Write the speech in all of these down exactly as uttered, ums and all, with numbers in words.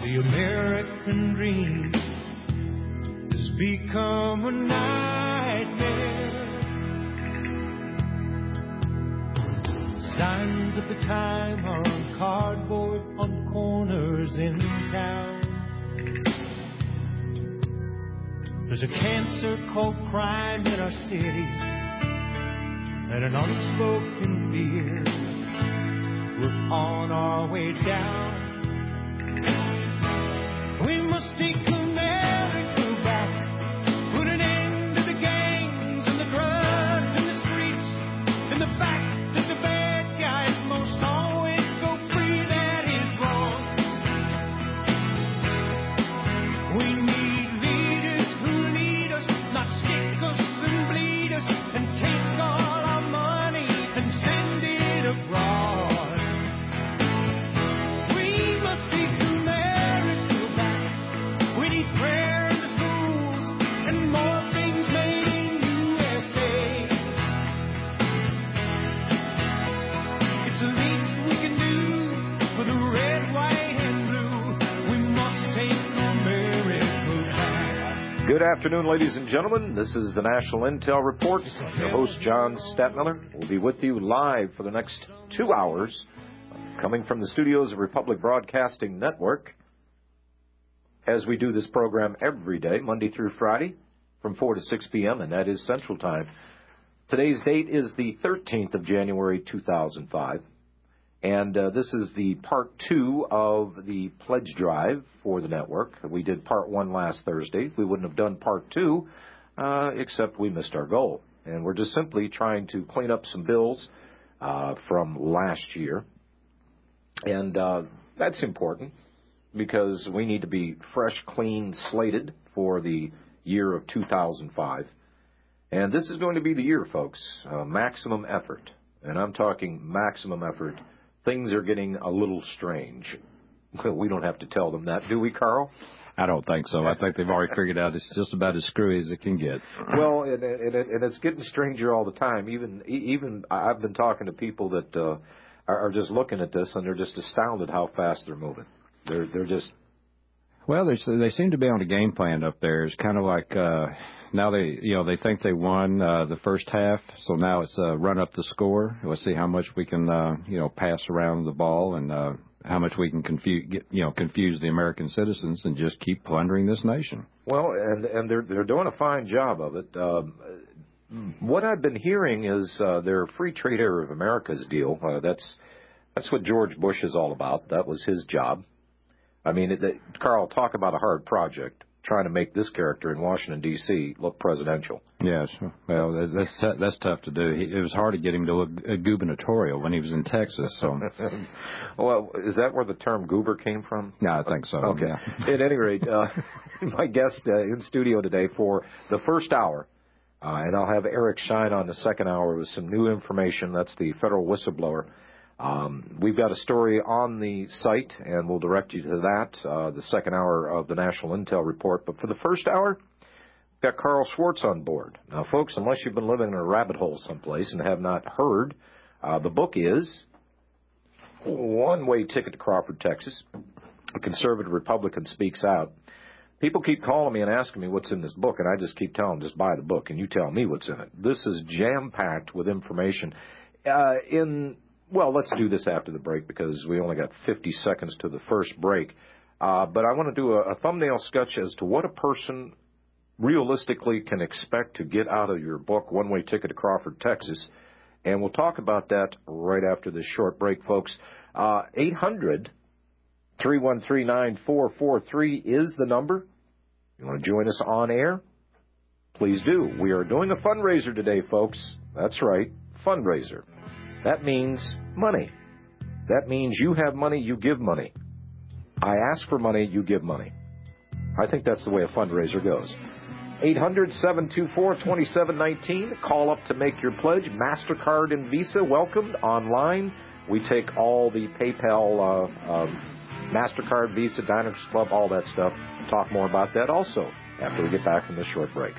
The American dream has become a nightmare. Signs of the time are on cardboard on corners in town. There's a cancer called crime in our cities and an unspoken fear. We're on our way down. We must take America back. Put an end to the gangs and the drugs and the streets and the fact that the bad guys most always go free. That is wrong. We need leaders who lead us, not stick us and bleed us and take all our money and send it abroad. Good afternoon, ladies and gentlemen. This is the National Intel Report. Your host, John Stadtmiller, will be with you live for the next two hours, coming from the studios of Republic Broadcasting Network, as we do this program every day, Monday through Friday, from four to six p.m., and that is Central Time. Today's date is the thirteenth of January, two thousand five. And uh, this is the part two of the pledge drive for the network. We did part one last Thursday. We wouldn't have done part two, uh, except we missed our goal. And we're just simply trying to clean up some bills uh, from last year. And uh, that's important because we need to be fresh, clean, slated for the year of two thousand five. And this is going to be the year, folks, uh, maximum effort. And I'm talking maximum effort. Things are getting a little strange. We don't have to tell them that, do we, Carl? I don't think so. I think they've already figured out it's just about as screwy as it can get. Well, and, and, and it's getting stranger all the time. Even even I've been talking to people that uh, are, are just looking at this, and they're just astounded how fast they're moving. They're they're just... Well, they they seem to be on a game plan up there. It's kind of like uh, now they you know they think they won uh, the first half, so now it's uh, run up the score. Let's see how much we can uh, you know pass around the ball and uh, how much we can confuse get, you know confuse the American citizens and just keep plundering this nation. Well, and and they're they're doing a fine job of it. Um, what I've been hearing is uh, their free trade area of America's deal. Uh, that's that's what George Bush is all about. That was his job. I mean, it, it, Carl, talk about a hard project, trying to make this character in Washington, D C look presidential. Yes, well, that's that's tough to do. He, it was hard to get him to look gubernatorial when he was in Texas. So, well, is that where the term goober came from? No, I think so. Okay. Yeah. At any rate, uh, my guest uh, in studio today for the first hour, uh, and I'll have Eric Schein on the second hour with some new information. That's the federal whistleblower. Um, we've got a story on the site, and we'll direct you to that, uh, the second hour of the National Intel Report. But for the first hour, we've got Carl Schwartz on board. Now, folks, unless you've been living in a rabbit hole someplace and have not heard, uh, the book is One-Way Ticket to Crawford, Texas. A conservative Republican speaks out. People keep calling me and asking me what's in this book, and I just keep telling them, just buy the book, and you tell me what's in it. This is jam-packed with information. Uh, in... Well, let's do this after the break because we only got fifty seconds to the first break. Uh, but I want to do a, a thumbnail sketch as to what a person realistically can expect to get out of your book, One-Way Ticket to Crawford, Texas. And we'll talk about that right after this short break, folks. Uh, eight hundred, three one three, nine four four three is the number. You want to join us on air? Please do. We are doing a fundraiser today, folks. That's right, fundraiser. That means money. That means you have money, you give money. I ask for money, you give money. I think that's the way a fundraiser goes. eight hundred, seven two four, two seven one nine. Call up to make your pledge. MasterCard and Visa welcomed online. We take all the PayPal, uh, um, MasterCard, Visa, Diners Club, all that stuff. Talk more about that also after we get back from this short break.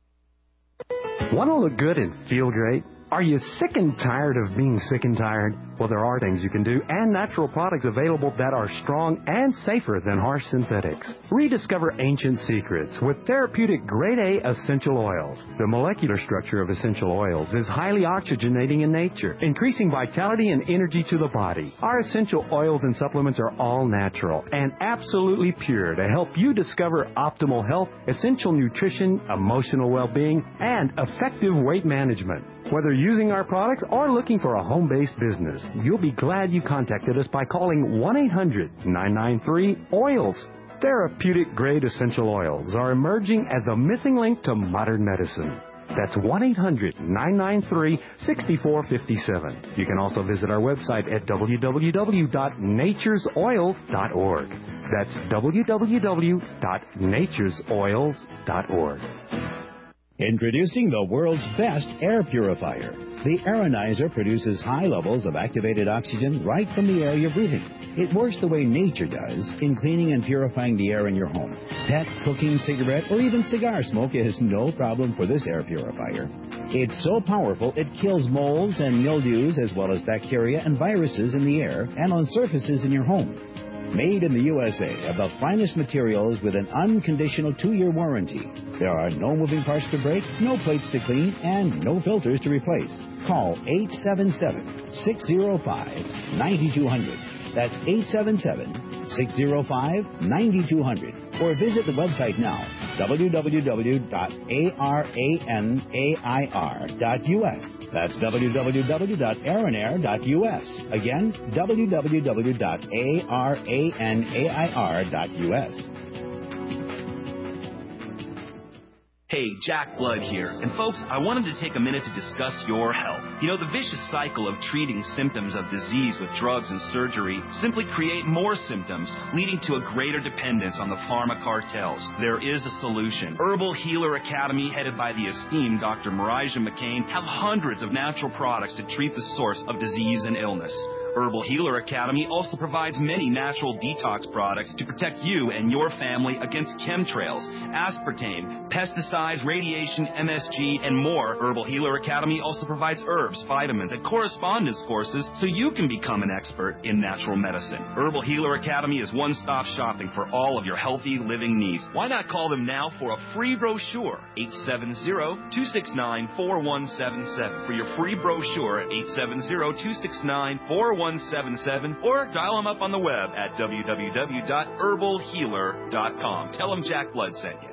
Want to look good and feel great? Are you sick and tired of being sick and tired? Well, there are things you can do and natural products available that are strong and safer than harsh synthetics. Rediscover ancient secrets with therapeutic grade A essential oils. The molecular structure of essential oils is highly oxygenating in nature, increasing vitality and energy to the body. Our essential oils and supplements are all natural and absolutely pure to help you discover optimal health, essential nutrition, emotional well-being, and effective weight management. Whether using our products or looking for a home-based business, you'll be glad you contacted us by calling one eight hundred nine nine three oils. Therapeutic-grade essential oils are emerging as the missing link to modern medicine. That's one eight hundred nine nine three six four five seven. You can also visit our website at w w w dot natures oils dot org. That's w w w dot natures oils dot org. Introducing the world's best air purifier. The Aeronizer produces high levels of activated oxygen right from the air you're breathing. It works the way nature does in cleaning and purifying the air in your home. Pet, cooking, cigarette, or even cigar smoke is no problem for this air purifier. It's so powerful it kills molds and mildews as well as bacteria and viruses in the air and on surfaces in your home. Made in the U S A of the finest materials with an unconditional two-year warranty. There are no moving parts to break, no plates to clean, and no filters to replace. Call eight seven seven, six zero five, nine two zero zero. That's eight seven seven, six zero five, nine two zero zero. Or visit the website now, w w w dot aranair dot u s. That's w w w dot aranair dot u s. Again, w w w dot aranair dot u s. Hey, Jack Blood here. And folks, I wanted to take a minute to discuss your health. You know, the vicious cycle of treating symptoms of disease with drugs and surgery simply create more symptoms, leading to a greater dependence on the pharma cartels. There is a solution. Herbal Healer Academy, headed by the esteemed Doctor Marijah McCain, have hundreds of natural products to treat the source of disease and illness. Herbal Healer Academy also provides many natural detox products to protect you and your family against chemtrails, aspartame, pesticides, radiation, M S G, and more. Herbal Healer Academy also provides herbs, vitamins, and correspondence courses so you can become an expert in natural medicine. Herbal Healer Academy is one-stop shopping for all of your healthy living needs. Why not call them now for a free brochure? eight seven zero, two six nine, four one seven seven. For your free brochure at eight seven zero, two six nine, four one seven seven, or dial them up on the web at w w w dot herbal healer dot com. Tell them Jack Blood sent you.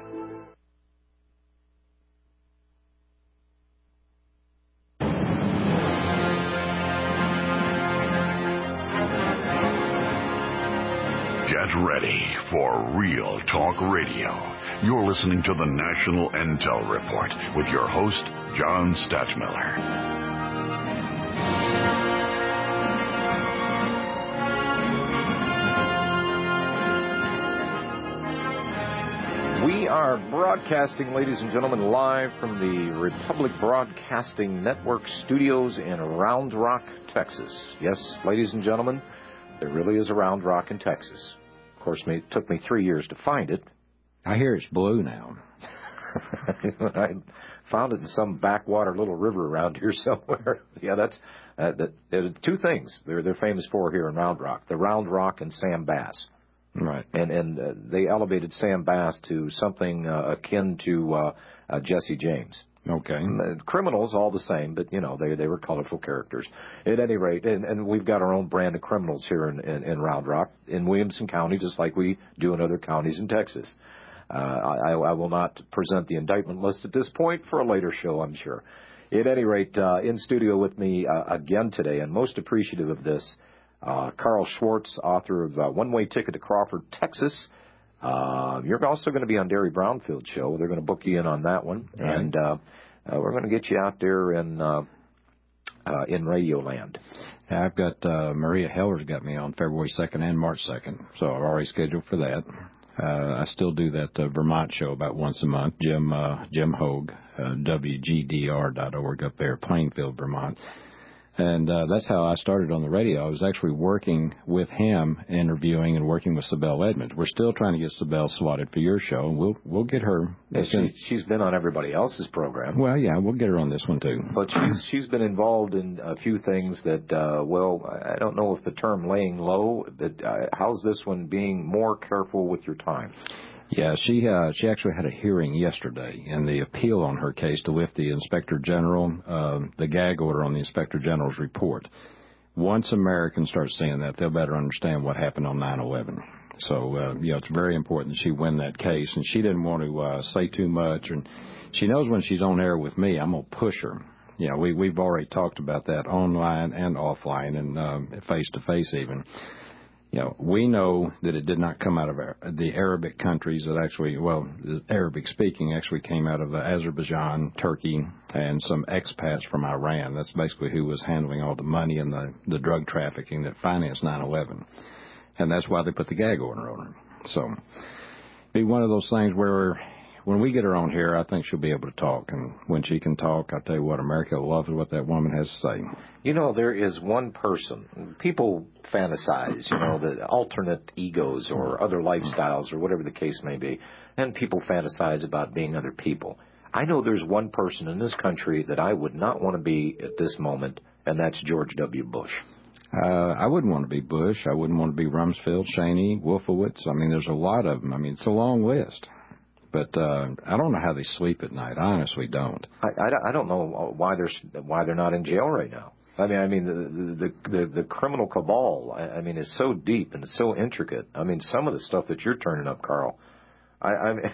Get ready for Real Talk Radio. You're listening to the National Intel Report with your host, John Stadtmiller. We are broadcasting, ladies and gentlemen, live from the Republic Broadcasting Network studios in Round Rock, Texas. Yes, ladies and gentlemen, there really is a Round Rock in Texas. Of course, it took me three years to find it. I hear it's blue now. I found it in some backwater little river around here somewhere. Yeah, that's uh, that, uh, two things they're they're famous for here in Round Rock: the Round Rock and Sam Bass. Right. And and uh, they elevated Sam Bass to something uh, akin to uh, uh, Jesse James. Okay. And, uh, criminals, all the same, but, you know, they they were colorful characters. At any rate, and, and we've got our own brand of criminals here in, in, in Round Rock, in Williamson County, just like we do in other counties in Texas. Uh, I, I will not present the indictment list at this point, for a later show, I'm sure. At any rate, uh, in studio with me uh, again today, and most appreciative of this, Uh, Carl Schwartz, author of uh, One Way Ticket to Crawford, Texas. Uh, you're also going to be on Derry Brownfield's show. They're going to book you in on that one. Right. And uh, uh, we're going to get you out there in uh, uh, in Radio Land. Yeah, I've got uh, Maria Heller's got me on February second and March second, so I've already scheduled for that. Uh, I still do that uh, Vermont show about once a month. Jim uh, Jim Hogue, uh, W G D R dot org up there, Plainfield, Vermont. And uh, that's how I started on the radio. I was actually working with him, interviewing and working with Sibel Edmonds. We're still trying to get Sibel slotted for your show, and we'll we'll get her. Yeah, she, she's been on everybody else's program. Well, yeah, we'll get her on this one too. But she's she's been involved in a few things that, uh, well, I don't know if the term laying low, but uh, how's this one being more careful with your time? Yeah, she uh, she actually had a hearing yesterday, and the appeal on her case to lift the Inspector General, uh, the gag order on the Inspector General's report. Once Americans start seeing that, they'll better understand what happened on nine eleven. So, uh, you know, it's very important that she win that case, and she didn't want to uh, say too much, and she knows when she's on air with me, I'm going to push her. You know, we, we've already talked about that online and offline and um, face-to-face even. You know, we know that it did not come out of the Arabic countries that actually, well, the Arabic speaking actually came out of Azerbaijan, Turkey, and some expats from Iran. That's basically who was handling all the money and the, the drug trafficking that financed nine eleven. And that's why they put the gag order on her. So, be one of those things where when we get her on here, I think she'll be able to talk. And when she can talk, I tell you what, America loves what that woman has to say. You know, there is one person, people fantasize, you know, the alternate egos or other lifestyles or whatever the case may be, and people fantasize about being other people. I know there's one person in this country that I would not want to be at this moment, and that's George W. Bush. Uh, I wouldn't want to be Bush. I wouldn't want to be Rumsfeld, Cheney, Wolfowitz. I mean, there's a lot of them. I mean, it's a long list. But uh, I don't know how they sleep at night. I honestly don't. I, I, I don't know why they're why they're not in jail right now. I mean, I mean the the the, the criminal cabal. I, I mean, is so deep and it's so intricate. I mean, some of the stuff that you're turning up, Carl. I, I mean,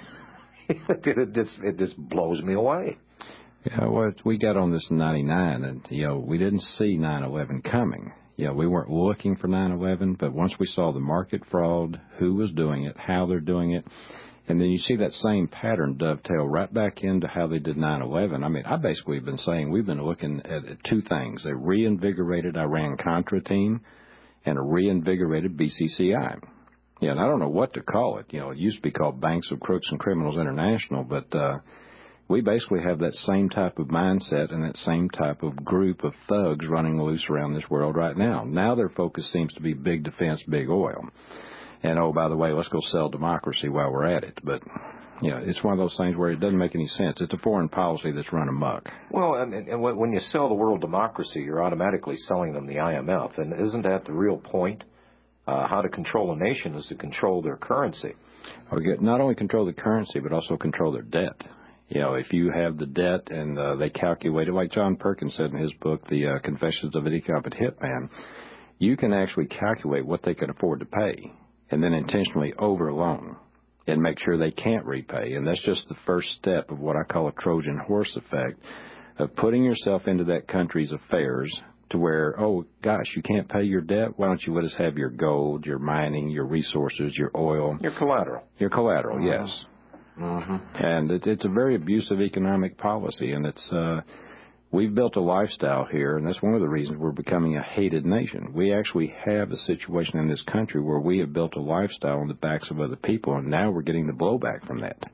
it just it just blows me away. Yeah, well, we got on this in ninety-nine, and you know, we didn't see nine eleven coming. You know, we weren't looking for nine eleven, but once we saw the market fraud, who was doing it, how they're doing it. And then you see that same pattern dovetail right back into how they did nine eleven. I mean, I basically have been saying we've been looking at two things, a reinvigorated Iran-Contra team and a reinvigorated B C C I. Yeah, and I don't know what to call it. You know, it used to be called Banks of Crooks and Criminals International, but uh, we basically have that same type of mindset and that same type of group of thugs running loose around this world right now. Now their focus seems to be big defense, big oil. And, oh, by the way, let's go sell democracy while we're at it. But, you know, it's one of those things where it doesn't make any sense. It's a foreign policy that's run amok. Well, and, and when you sell the world democracy, you're automatically selling them the I M F. And isn't that the real point? Uh, how to control a nation is to control their currency. Or get, not only control the currency, but also control their debt. You know, if you have the debt and uh, they calculate it, like John Perkins said in his book, The uh, Confessions of an Incompetent Hitman, you can actually calculate what they can afford to pay and then intentionally overloan and make sure they can't repay. And that's just the first step of what I call a Trojan horse effect of putting yourself into that country's affairs to where, oh, gosh, you can't pay your debt? Why don't you let us have your gold, your mining, your resources, your oil? Your collateral. Your collateral, mm-hmm. yes. Mm-hmm. And it, it's a very abusive economic policy, and it's uh, we've built a lifestyle here, and that's one of the reasons we're becoming a hated nation. We actually have a situation in this country where we have built a lifestyle on the backs of other people, and now we're getting the blowback from that.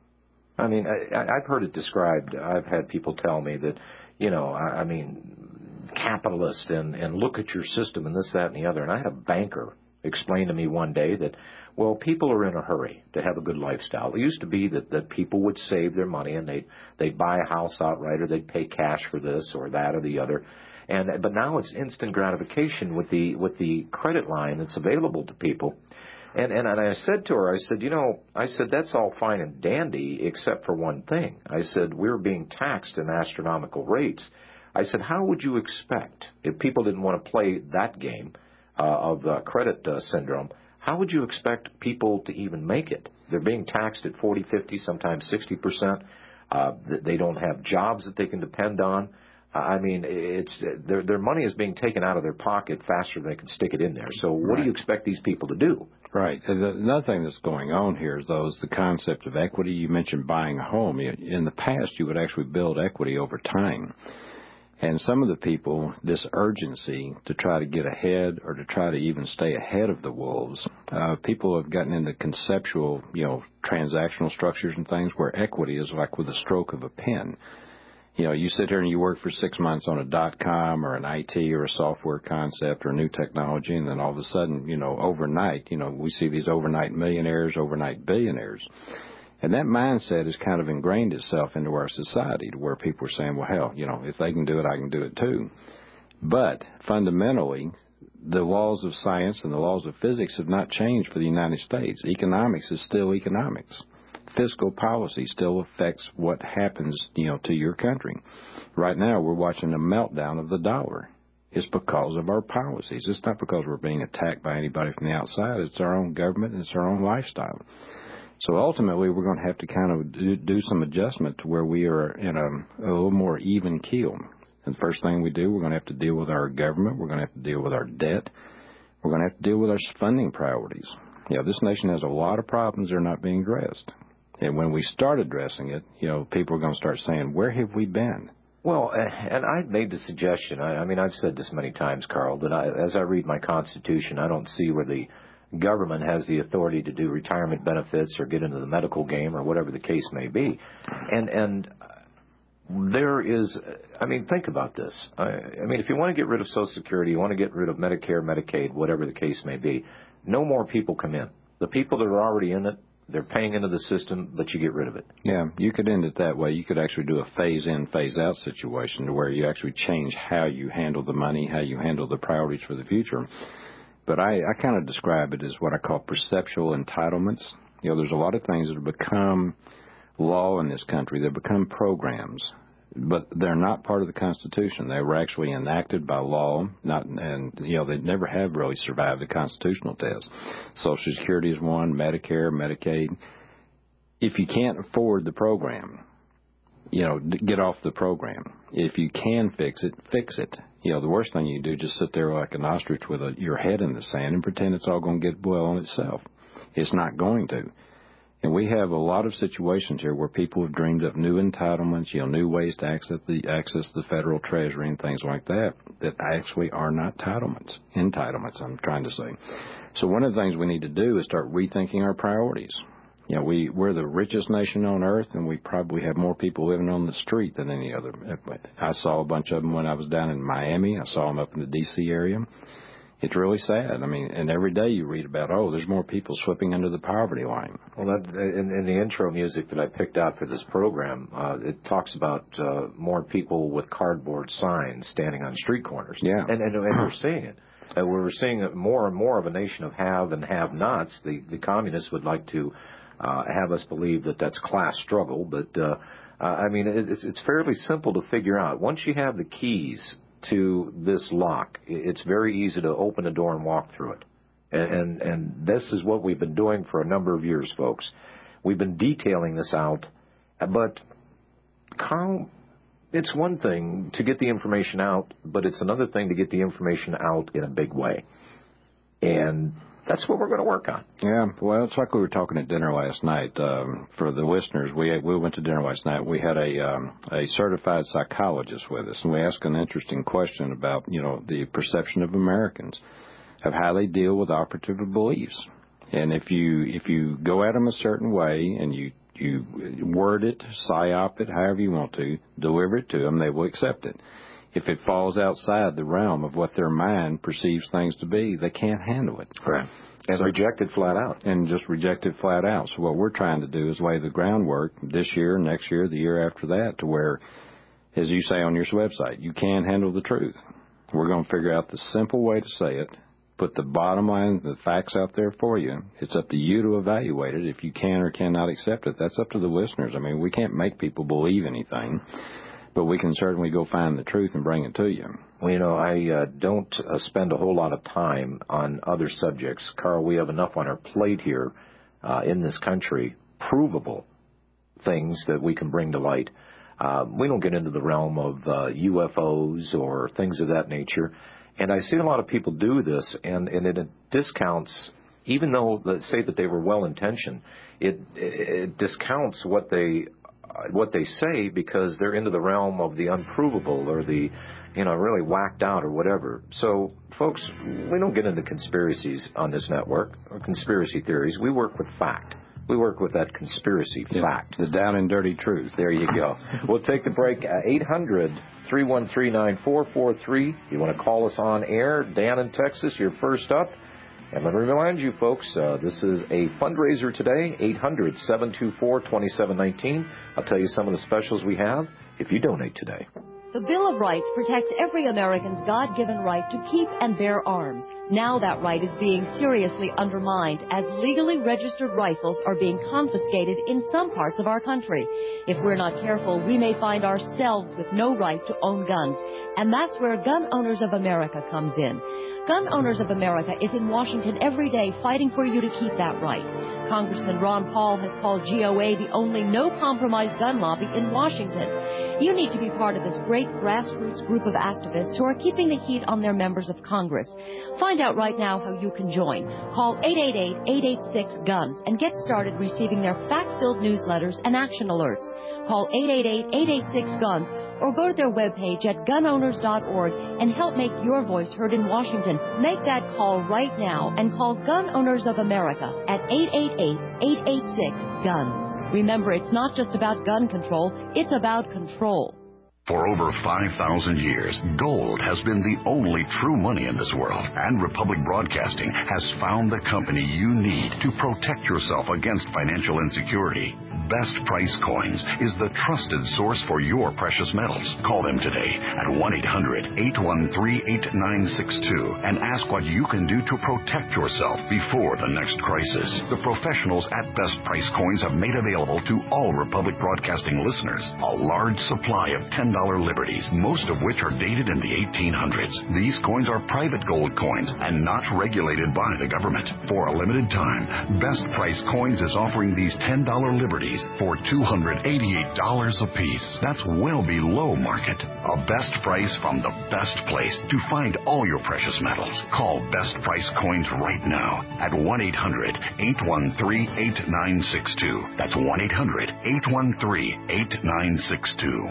I mean, I, I've heard it described. I've had people tell me that, you know, I, I mean, capitalist and, and look at your system and this, that, and the other. And I had a banker explain to me one day that, well, people are in a hurry to have a good lifestyle. It used to be that, that people would save their money and they'd, they'd buy a house outright or they'd pay cash for this or that or the other. And but now it's instant gratification with the with the credit line that's available to people. And, and and I said to her, I said, you know, I said, that's all fine and dandy except for one thing. I said, we're being taxed in astronomical rates. I said, how would you expect, if people didn't want to play that game uh, of uh, credit uh, syndrome, how would you expect people to even make it? They're being taxed at forty, fifty, sometimes sixty percent. Uh, they don't have jobs that they can depend on. I mean, it's their their money is being taken out of their pocket faster than they can stick it in there. So what Right. do you expect these people to do? Right. And the, another thing that's going on here is, though, is the concept of equity. You mentioned buying a home. In the past, you would actually build equity over time. And some of the people, this urgency to try to get ahead or to try to even stay ahead of the wolves, uh, people have gotten into conceptual, you know, transactional structures and things where equity is like with a stroke of a pen. You know, you sit here and you work for six months on a dot-com or an I T or a software concept or a new technology, and then all of a sudden, you know, overnight, you know, we see these overnight millionaires, overnight billionaires. And that mindset has kind of ingrained itself into our society to where people are saying, well, hell, you know, if they can do it, I can do it too. But fundamentally, the laws of science and the laws of physics have not changed for the United States. Economics is still economics. Fiscal policy still affects what happens, you know, to your country. Right now, we're watching a meltdown of the dollar. It's because of our policies. It's not because we're being attacked by anybody from the outside. It's our own government and it's our own lifestyle. So ultimately, we're going to have to kind of do, do some adjustment to where we are in a, a little more even keel. And the first thing we do, we're going to have to deal with our government. We're going to have to deal with our debt. We're going to have to deal with our funding priorities. You know, this nation has a lot of problems that are not being addressed. And when we start addressing it, you know, people are going to start saying, where have we been? Well, and I made the suggestion, I, I mean, I've said this many times, Carl, that I, as I read my Constitution, I don't see where the government has the authority to do retirement benefits or get into the medical game or whatever the case may be. And and there is, I mean, think about this. I, I mean, if you want to get rid of Social Security, you want to get rid of Medicare, Medicaid, whatever the case may be, no more people come in. The people that are already in it, they're paying into the system, but you get rid of it. Yeah, you could end it that way. You could actually do a phase-in, phase-out situation to where you actually change how you handle the money, how you handle the priorities for the future. But I, I kind of describe it as what I call perceptual entitlements. You know, there's a lot of things that have become law in this country. They've become programs, but they're not part of the Constitution. They were actually enacted by law, not, and, you know, they never have really survived the constitutional test. Social Security is one, Medicare, Medicaid. If you can't afford the program, you know, get off the program. If you can fix it, fix it. You know, the worst thing you do is just sit there like an ostrich with a, your head in the sand and pretend it's all going to get well on itself. It's not going to. And we have a lot of situations here where people have dreamed up new entitlements, you know, new ways to access the access the federal treasury and things like that, that actually are not entitlements. Entitlements, I'm trying to say. So one of the things we need to do is start rethinking our priorities. You know, we, we're the richest nation on earth, and we probably have more people living on the street than any other. I saw a bunch of them when I was down in Miami. I saw them up in the D C area. It's really sad. I mean, and every day you read about, oh, there's more people slipping under the poverty line. Well, that, in, in the intro music that I picked out for this program, uh, it talks about uh, more people with cardboard signs standing on street corners. Yeah. And, and, and we're seeing it. Uh, we're seeing more and more of a nation of have and have-nots. The, the communists would like to uh, have us believe that that's class struggle, but, uh, uh, I mean, it, it's, it's fairly simple to figure out. Once you have the keys to this lock, it's very easy to open the door and walk through it. And, and and this is what we've been doing for a number of years, folks. We've been detailing this out. But, Carl, it's one thing to get the information out, but it's another thing to get the information out in a big way. And that's what we're going to work on. Yeah, well, it's like we were talking at dinner last night. Um, for the listeners, we we went to dinner last night. We had a um, a certified psychologist with us, and we asked an interesting question about, you know, the perception of Americans, of how they deal with operative beliefs. And if you if you go at them a certain way and you you word it, psyop it, however you want to, deliver it to them, they will accept it. If it falls outside the realm of what their mind perceives things to be, they can't handle it. Right. And so, reject it flat out. And just reject it flat out. So what we're trying to do is lay the groundwork this year, next year, the year after that, to where, as you say on your website, you can handle the truth. We're going to figure out the simple way to say it, put the bottom line, the facts out there for you. It's up to you to evaluate it. If you can or cannot accept it, that's up to the listeners. I mean, we can't make people believe anything, but we can certainly go find the truth and bring it to you. Well, you know, I uh, don't uh, spend a whole lot of time on other subjects. Carl, we have enough on our plate here uh, in this country, provable things that we can bring to light. Uh, we don't get into the realm of uh, U F Os or things of that nature. And I see a lot of people do this, and, and it discounts, even though, let's say that they were well-intentioned, it, it discounts what they what they say because they're into the realm of the unprovable or the, you know, really whacked out or whatever. So, folks, we don't get into conspiracies on this network or conspiracy theories. We work with fact. We work with that conspiracy yeah, fact. The down and dirty truth. There you go. We'll take the break. Uh, eight hundred, three one three, nine four four three. You want to call us on air. Dan in Texas, you're first up. And let me remind you, folks, uh, this is a fundraiser today, eight hundred, seven two four, two seven one nine. I'll tell you some of the specials we have if you donate today. The Bill of Rights protects every American's God-given right to keep and bear arms. Now that right is being seriously undermined as legally registered rifles are being confiscated in some parts of our country. If we're not careful, we may find ourselves with no right to own guns. And that's where Gun Owners of America comes in. Gun Owners of America is in Washington every day fighting for you to keep that right. Congressman Ron Paul has called G O A the only no-compromise gun lobby in Washington. You need to be part of this great grassroots group of activists who are keeping the heat on their members of Congress. Find out right now how you can join. Call eight eight eight, eight eight six, GUNS and get started receiving their fact-filled newsletters and action alerts. Call eight eight eight, eight eight six, GUNS or go to their webpage at gun owners dot org and help make your voice heard in Washington. Make that call right now and call Gun Owners of America at eight eight eight, eight eight six, GUNS. Remember, it's not just about gun control, it's about control. For over five thousand years, gold has been the only true money in this world, and Republic Broadcasting has found the company you need to protect yourself against financial insecurity. Best Price Coins is the trusted source for your precious metals. Call them today at one eight hundred, eight one three, eight nine six two and ask what you can do to protect yourself before the next crisis. The professionals at Best Price Coins have made available to all Republic Broadcasting listeners a large supply of ten dollar liberties, most of which are dated in the eighteen hundreds. These coins are private gold coins and not regulated by the government. For a limited time, Best Price Coins is offering these ten dollar liberties for two hundred eighty-eight dollars a piece. That's well below market. A best price from the best place to find all your precious metals. Call Best Price Coins right now at one eight hundred, eight one three, eight nine six two. That's one eight hundred, eight one three, eight nine six two.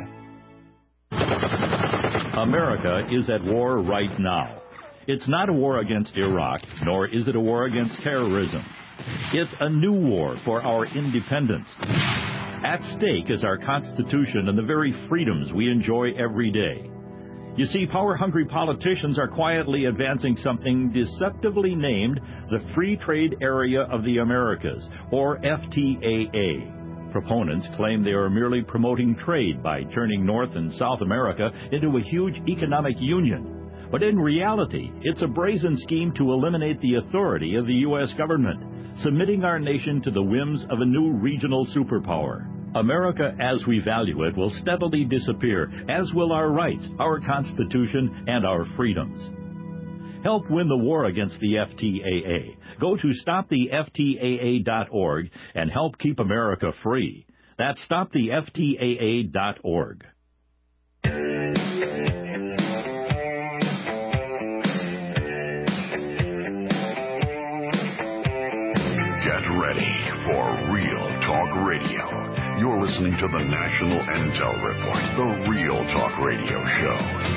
America is at war right now. It's not a war against Iraq, nor is it a war against terrorism. It's a new war for our independence. At stake is our Constitution and the very freedoms we enjoy every day. You see, power-hungry politicians are quietly advancing something deceptively named the Free Trade Area of the Americas, or F T A A. Proponents claim they are merely promoting trade by turning North and South America into a huge economic union. But in reality, it's a brazen scheme to eliminate the authority of the U S government, submitting our nation to the whims of a new regional superpower. America as we value it will steadily disappear, as will our rights, our Constitution, and our freedoms. Help win the war against the F T A A. Go to stop the F T A A dot org and help keep America free. That's stop the F T A A dot org. Ready for Real Talk Radio. You're listening to the National Intel Report, the Real Talk Radio Show.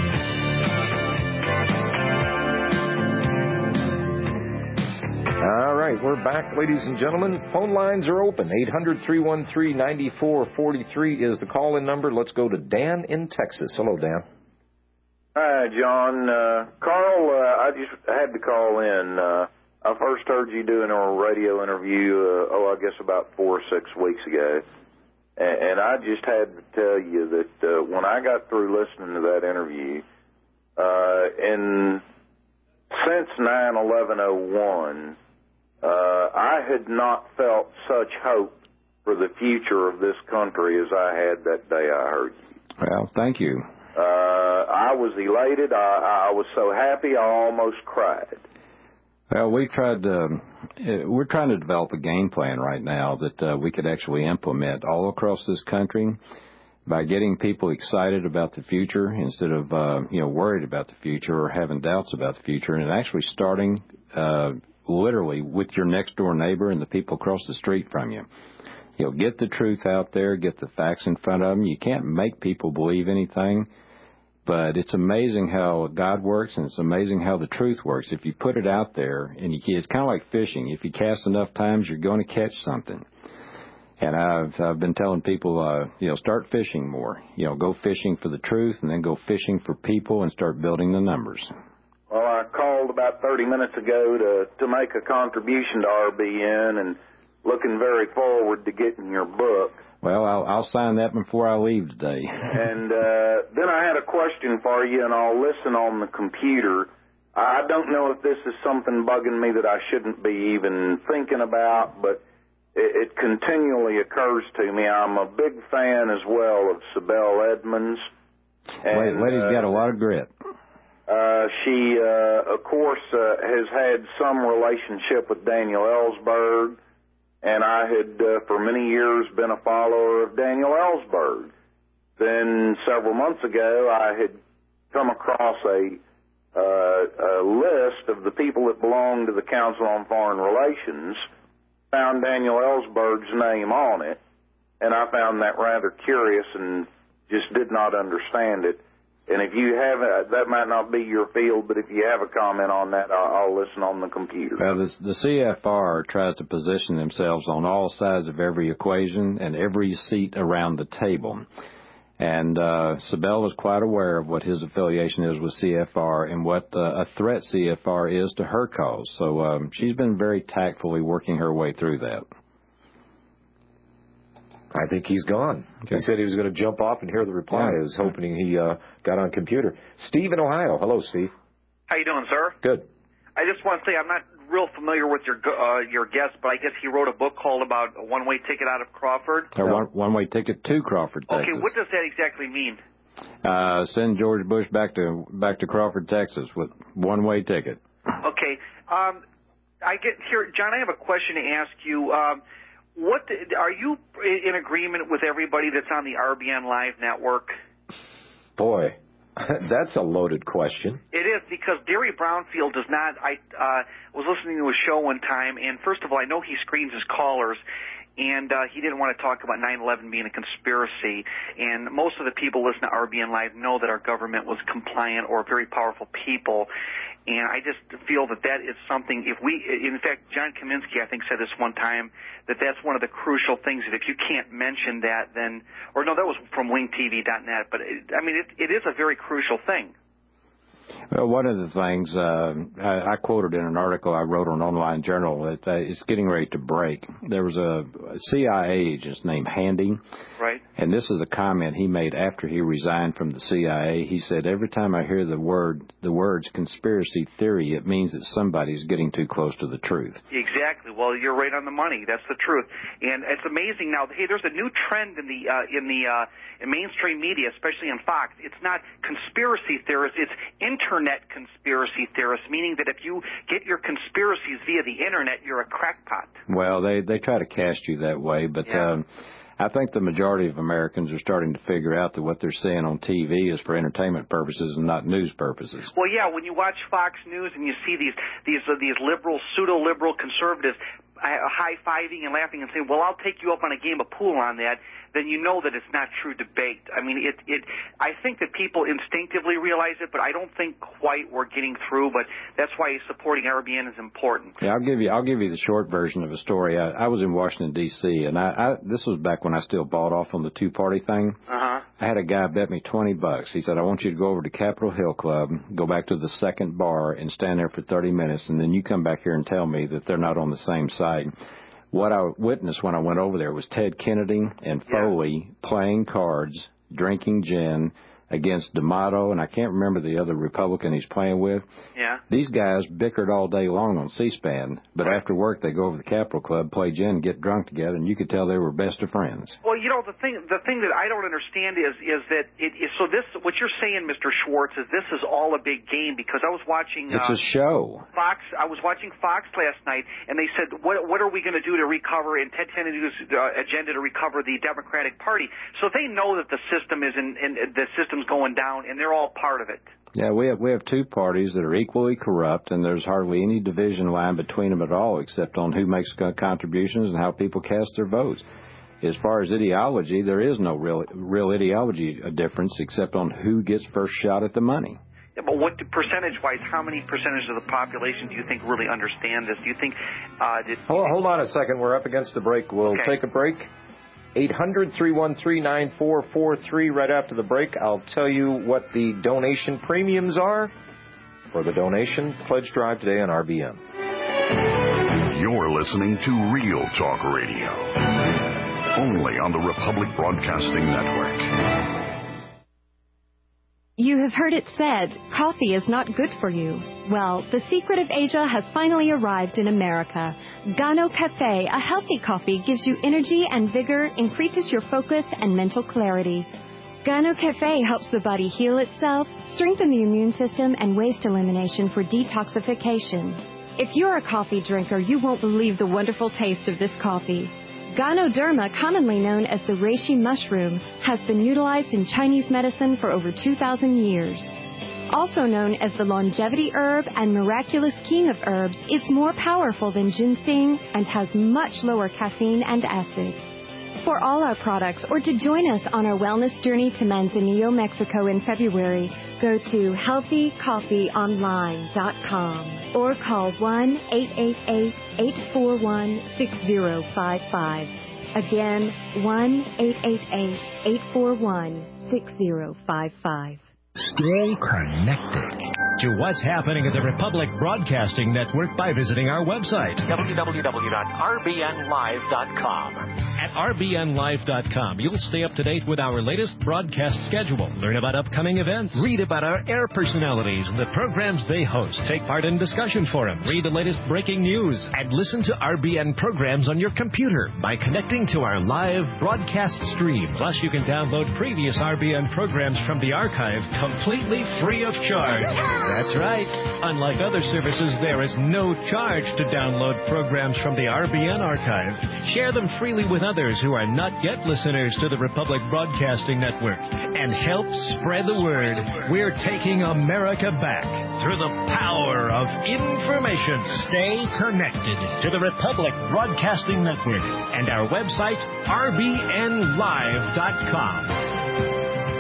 All right, we're back, ladies and gentlemen. Phone lines are open. eight hundred, three one three, nine four four three is the call-in number. Let's go to Dan in Texas. Hello, Dan. Hi, John. Uh, Carl, uh, I just had to call in. Uh, I first heard you doing a radio interview, uh, oh, I guess about four or six weeks ago. And, and I just had to tell you that uh, when I got through listening to that interview, uh, and since nine eleven oh one, uh, I had not felt such hope for the future of this country as I had that day I heard you. Well, thank you. Uh, I was elated. I, I was so happy I almost cried. Well, we tried to, we're trying to develop a game plan right now that uh, we could actually implement all across this country by getting people excited about the future instead of, uh, you know, worried about the future or having doubts about the future, and actually starting uh, literally with your next-door neighbor and the people across the street from you. You know, get the truth out there, get the facts in front of them. You can't make people believe anything. But it's amazing how God works, and it's amazing how the truth works. If you put it out there, and you, it's kind of like fishing. If you cast enough times, you're going to catch something. And I've I've been telling people, uh, you know, start fishing more. You know, go fishing for the truth, and then go fishing for people, and start building the numbers. Well, I called about thirty minutes ago to to make a contribution to R B N, and looking very forward to getting your book. Well, I'll, I'll sign that before I leave today. And uh, then I had a question for you, and I'll listen on the computer. I don't know if this is something bugging me that I shouldn't be even thinking about, but it, it continually occurs to me. I'm a big fan as well of Sibel Edmonds. And, Lady's uh, got a lot of grit. Uh, she, uh, of course, uh, has had some relationship with Daniel Ellsberg, and I had, uh, for many years, been a follower of Daniel Ellsberg. Then several months ago, I had come across a, uh, a list of the people that belong to the Council on Foreign Relations, found Daniel Ellsberg's name on it, and I found that rather curious and just did not understand it. And if you have a, that might not be your field, but if you have a comment on that, I'll, I'll listen on the computer. Well, the, the C F R tries to position themselves on all sides of every equation and every seat around the table. And uh, Sibel was quite aware of what his affiliation is with C F R and what uh, a threat C F R is to her cause. So um, she's been very tactfully working her way through that. I think he's gone. Okay. He said he was going to jump off and hear the reply. Yeah. I was hoping he uh, got on computer. Steve in Ohio. Hello, Steve. How you doing, sir? Good. I just want to say I'm not real familiar with your uh, your guest, but I guess he wrote a book called about a one-way ticket out of Crawford. A one, one-way ticket to Crawford, Texas. Okay, what does that exactly mean? Uh, send George Bush back to back to Crawford, Texas, with one-way ticket. Okay. Um, I get here, John. I have a question to ask you. Um, What are you in agreement with everybody that's on the R B N Live network? Boy, that's a loaded question. It is, because Derry Brownfield does not. I uh, was listening to a show one time, and first of all, I know he screens his callers, and uh, he didn't want to talk about nine eleven being a conspiracy. And most of the people listening to R B N Live know that our government was compliant or very powerful people. And I just feel that that is something, if we, in fact, John Kaminsky, I think, said this one time, that that's one of the crucial things, that if you can't mention that, then, or no, that was from wing T V dot net, but, it, I mean, it, it is a very crucial thing. Well, one of the things uh, I, I quoted in an article I wrote on Online Journal that uh, it's getting ready to break. There was a C I A agent named Handy, right? And this is a comment he made after he resigned from the C I A. He said, "Every time I hear the word, the words conspiracy theory, it means that somebody's getting too close to the truth." Exactly. Well, you're right on the money. That's the truth. And it's amazing now. Hey, there's a new trend in the uh, in the uh, in mainstream media, especially in Fox. It's not conspiracy theorists. It's Internet conspiracy theorists, meaning that if you get your conspiracies via the Internet, you're a crackpot. Well, they, they try to cast you that way, but yeah. um, I think the majority of Americans are starting to figure out that what they're seeing on T V is for entertainment purposes and not news purposes. Well, yeah, when you watch Fox News and you see these these uh, these liberal, pseudo-liberal conservatives high-fiving and laughing and saying, well, I'll take you up on a game of pool on that, then you know that it's not true debate. I mean, it, it, I think that people instinctively realize it, but I don't think quite we're getting through, but that's why supporting R B N is important. Yeah, I'll give you, I'll give you the short version of a story. I, I was in Washington, D C, and I, I, this was back when I still bought off on the two-party thing. Uh-huh. I had a guy bet me twenty bucks. He said, I want you to go over to Capitol Hill Club, go back to the second bar, and stand there for thirty minutes, and then you come back here and tell me that they're not on the same side. What I witnessed when I went over there was Ted Kennedy and Foley yeah. playing cards, drinking gin against D'Amato, and I can't remember the other Republican he's playing with. Yeah. These guys bickered all day long on C-SPAN, but after work they go over to the Capitol Club, play gin, get drunk together, and you could tell they were best of friends. Well, you know, the thing the thing that I don't understand is is that it is, so this, what you're saying, Mister Schwartz, is this is all a big game, because I was watching It's uh, a show. Fox. I was watching Fox last night, and they said, what what are we going to do to recover, and Ted Kennedy's uh, agenda to recover the Democratic Party? So they know that the system is in, in the system's going down, and they're all part of it. Yeah, we have we have two parties that are equally corrupt, and there's hardly any division line between them at all, except on who makes contributions and how people cast their votes. As far as ideology, there is no real real ideology difference, except on who gets first shot at the money. Yeah, but what percentage-wise, how many percentage of the population do you think really understand this? Do you think? Uh, did, hold, hold on a second. We're up against the break. We'll okay. take a break. eight hundred, three one three, nine four four three. Right after the break, I'll tell you what the donation premiums are for the donation pledge drive today on R B N. You're listening to Real Talk Radio, only on the Republic Broadcasting Network. You have heard it said, coffee is not good for you. Well, the secret of Asia has finally arrived in America. Gano Cafe, a healthy coffee, gives you energy and vigor, increases your focus and mental clarity. Gano Cafe helps the body heal itself, strengthen the immune system, and waste elimination for detoxification. If you're a coffee drinker, you won't believe the wonderful taste of this coffee. Ganoderma, commonly known as the reishi mushroom, has been utilized in Chinese medicine for over two thousand years. Also known as the longevity herb and miraculous king of herbs, it's more powerful than ginseng and has much lower caffeine and acid. For all our products or to join us on our wellness journey to Manzanillo, Mexico in February, go to healthy coffee online dot com or call one eight eight eight, eight four one, six zero five five. Again, one eight eight eight, eight four one, six zero five five. Stay connected to what's happening at the Republic Broadcasting Network by visiting our website, w w w dot r b n live dot com. At r b n live dot com, you'll stay up to date with our latest broadcast schedule, learn about upcoming events, read about our air personalities and the programs they host, take part in discussion forums, read the latest breaking news, and listen to R B N programs on your computer by connecting to our live broadcast stream. Plus, you can download previous R B N programs from the archive completely free of charge. That's right. Unlike other services, there is no charge to download programs from the R B N archive. Share them freely with others who are not yet listeners to the Republic Broadcasting Network and help spread the word. We're taking America back through the power of information. Stay connected to the Republic Broadcasting Network and our website, r b n live dot com.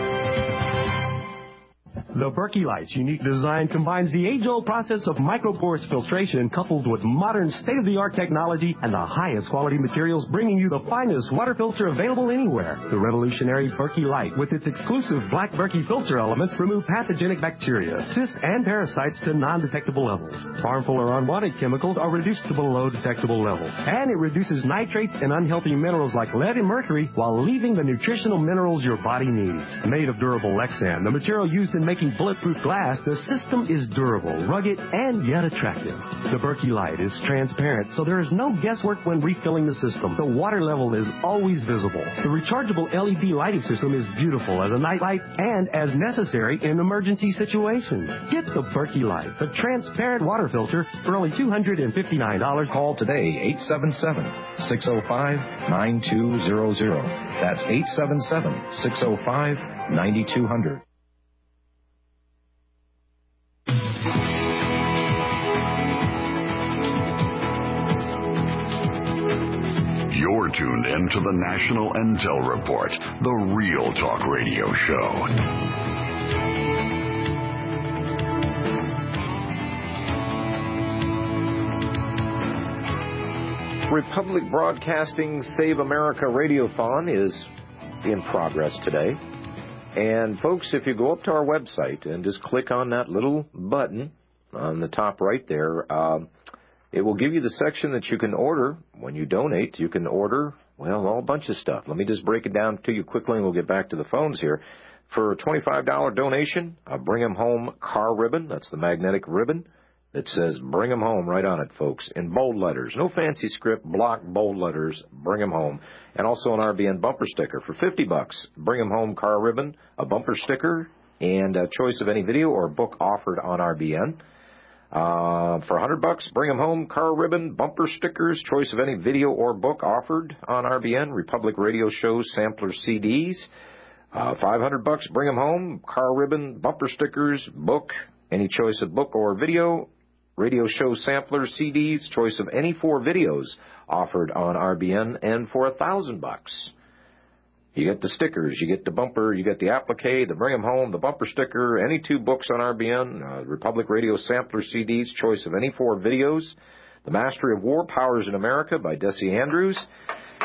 The Berkey Light's unique design combines the age-old process of microporous filtration coupled with modern state-of-the-art technology and the highest quality materials, bringing you the finest water filter available anywhere. The revolutionary Berkey Light, with its exclusive black Berkey filter elements, remove pathogenic bacteria, cysts, and parasites to non-detectable levels. Harmful or unwanted chemicals are reduced to below detectable levels. And it reduces nitrates and unhealthy minerals like lead and mercury while leaving the nutritional minerals your body needs. Made of durable Lexan, the material used in making bulletproof glass, the system is durable, rugged, and yet attractive. The Berkey Light is transparent, so there is no guesswork when refilling the system. The water level is always visible. The rechargeable L E D lighting system is beautiful as a night light and as necessary in emergency situations. Get the Berkey Light, the transparent water filter, for only two hundred fifty-nine dollars. Call today, eight seven seven, six oh five, nine two zero zero. That's eight seven seven, six oh five, nine two zero zero. You're tuned in to the National Intel Report, the Real Talk Radio Show. Republic Broadcasting Save America Radiothon is in progress today. And folks, if you go up to our website and just click on that little button on the top right there, um, it will give you the section that you can order. When you donate, you can order, well, all a bunch of stuff. Let me just break it down to you quickly, and we'll get back to the phones here. For a twenty-five dollars donation, a Bring 'em Home car ribbon. That's the magnetic ribbon. It says Bring 'em Home right on it, folks, in bold letters. No fancy script, block bold letters, Bring 'em Home. And also an R B N bumper sticker. For fifty bucks, Bring 'em Home car ribbon, a bumper sticker, and a choice of any video or book offered on R B N. Uh, for one hundred bucks, Bring 'em Home car ribbon, bumper stickers, choice of any video or book offered on R B N, Republic Radio Show sampler C Ds. Uh, five hundred bucks, Bring 'em Home car ribbon, bumper stickers, book, any choice of book or video, radio show sampler C Ds, choice of any four videos offered on R B N. And for a thousand bucks, you get the stickers, you get the bumper, you get the applique, the Bring 'em Home, the bumper sticker, any two books on R B N, uh, Republic Radio sampler C Ds, choice of any four videos, The Mastery of War, Powers in America by Desi Andrews,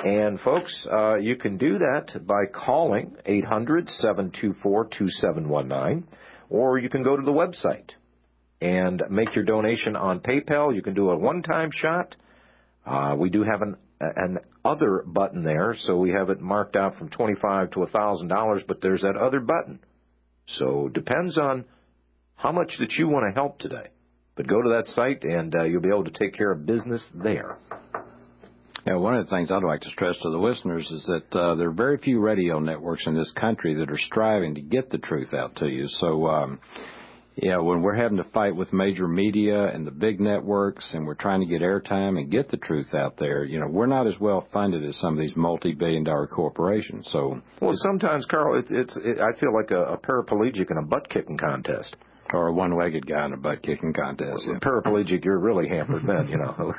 And, folks, uh, you can do that by calling eight hundred, seven two four, two seven one nine, or you can go to the website and make your donation on PayPal. You can do a one-time shot. Uh, we do have an an other button there, so we have it marked out from twenty-five dollars to one thousand dollars, but there's that other button. So it depends on how much that you want to help today. But go to that site, and uh, you'll be able to take care of business there. Yeah, one of the things I'd like to stress to the listeners is that uh, there are very few radio networks in this country that are striving to get the truth out to you. So, um, yeah, when we're having to fight with major media and the big networks and we're trying to get airtime and get the truth out there, you know, we're not as well funded as some of these multi-billion dollar corporations. So, well, sometimes, Carl, it, it's it, I feel like a, a paraplegic in a butt-kicking contest. Or a one-legged guy in a butt-kicking contest. Yeah. Paraplegic, you're really hampered then, you know.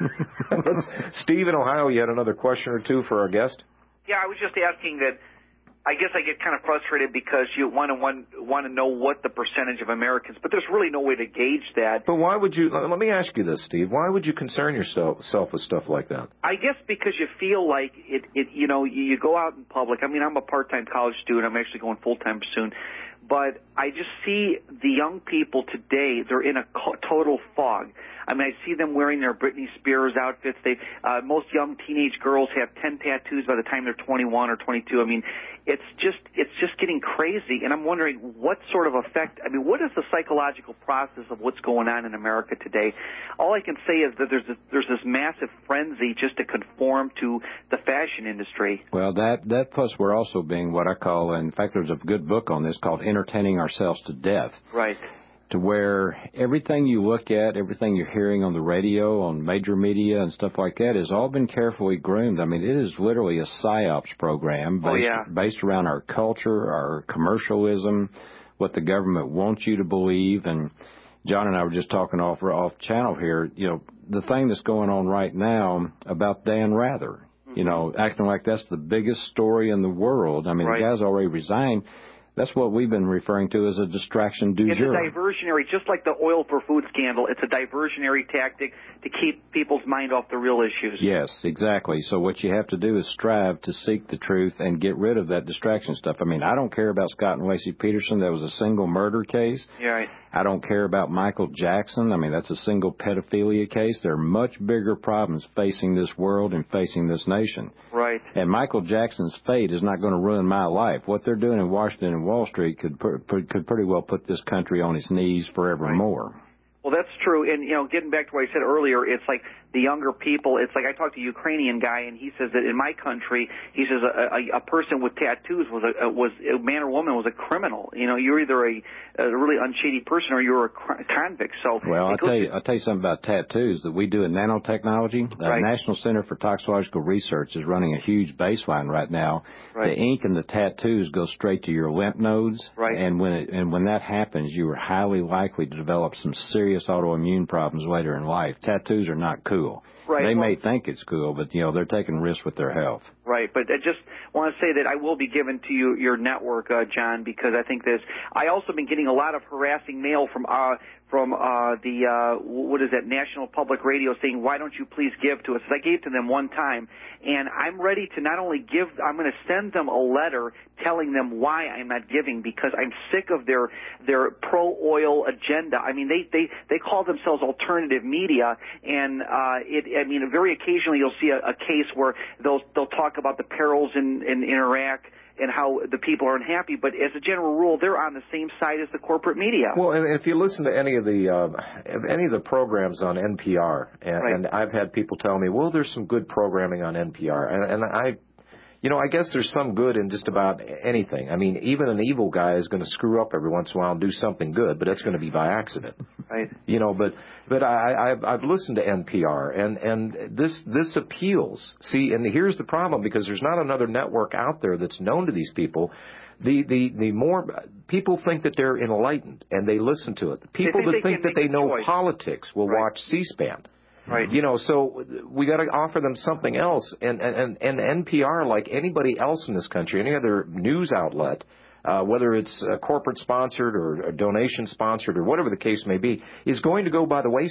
Steve in Ohio, you had another question or two for our guest? Yeah, I was just asking that. I guess I get kind of frustrated because you want to want, want to know what the percentage of Americans, but there's really no way to gauge that. But why would you, let me ask you this, Steve, why would you concern yourself self with stuff like that? I guess because you feel like it, it you know, you, you go out in public. I mean, I'm a part-time college student. I'm actually going full-time soon. But I just see the young people today, they're in a total fog. I mean, I see them wearing their Britney Spears outfits. They, uh, most young teenage girls have ten tattoos by the time they're twenty-one or twenty-two. I mean, it's just, it's just getting crazy. And I'm wondering what sort of effect, I mean, what is the psychological process of what's going on in America today? All I can say is that there's this, there's this massive frenzy just to conform to the fashion industry. Well, that, that plus we're also being what I call, in fact, there's a good book on this called Entertaining Ourselves to Death. Right. To where everything you look at, everything you're hearing on the radio, on major media and stuff like that has all been carefully groomed. I mean, it is literally a psyops program based, oh, yeah. based around our culture, our commercialism, what the government wants you to believe. And John and I were just talking off, off channel here, you know, the thing that's going on right now about Dan Rather, mm-hmm. you know, acting like that's the biggest story in the world. I mean, right. the guy's already resigned. That's what we've been referring to as a distraction du jour. It's a diversionary, just like the oil for food scandal. It's a diversionary tactic to keep people's mind off the real issues. Yes, exactly. So what you have to do is strive to seek the truth and get rid of that distraction stuff. I mean, I don't care about Scott and Lacey Peterson. That was a single murder case. Yeah, right. I don't care about Michael Jackson. I mean, that's a single pedophilia case. There are much bigger problems facing this world and facing this nation. Right. And Michael Jackson's fate is not going to ruin my life. What they're doing in Washington and Wall Street could could pretty well put this country on its knees forevermore. Right. Well, that's true. And, you know, getting back to what I said earlier, it's like the younger people, it's like I talked to a Ukrainian guy, and he says that in my country, he says a, a, a person with tattoos was a, was a man or woman was a criminal. You know, you're either a, a really unshady person or you're a convict. So, well, I'll tell you, I'll tell you something about tattoos that we do in nanotechnology. The right. National Center for Toxicological Research is running a huge baseline right now. Right. The ink and the tattoos go straight to your lymph nodes, right. and when it, and when that happens, you are highly likely to develop some serious autoimmune problems later in life. Tattoos are not cool. Right. They well, may think it's cool, but, you know, they're taking risks with their health. Right, but I just want to say that I will be given to you your network, uh, John, because I think this. I also been getting a lot of harassing mail from uh, from uh, the uh, what is that National Public Radio saying, why don't you please give to us? I gave to them one time, and I'm ready to not only give. I'm going to send them a letter telling them why I'm not giving, because I'm sick of their their pro-oil agenda. I mean, they they they call themselves alternative media, and uh, it. I mean, very occasionally you'll see a, a case where they'll they'll talk about the perils in, in, in Iraq and how the people are unhappy, but as a general rule, they're on the same side as the corporate media. Well, and if you listen to any of the uh, any of the programs on N P R, and, right. and I've had people tell me, well, there's some good programming on N P R, and, and I, you know, I guess there's some good in just about anything. I mean, even an evil guy is going to screw up every once in a while and do something good, but that's going to be by accident. Right. You know, but but I, I've, I've listened to N P R, and, and this this appeals. See, and here's the problem, because there's not another network out there that's known to these people. The the the more people think that they're enlightened and they listen to it. The people they think that think they that they know choice. politics will right. watch C-SPAN. Right. You know, so we got to offer them something else. And, and, and N P R, like anybody else in this country, any other news outlet, uh, whether it's uh, corporate sponsored or, or donation sponsored or whatever the case may be, is going to go by the wayside.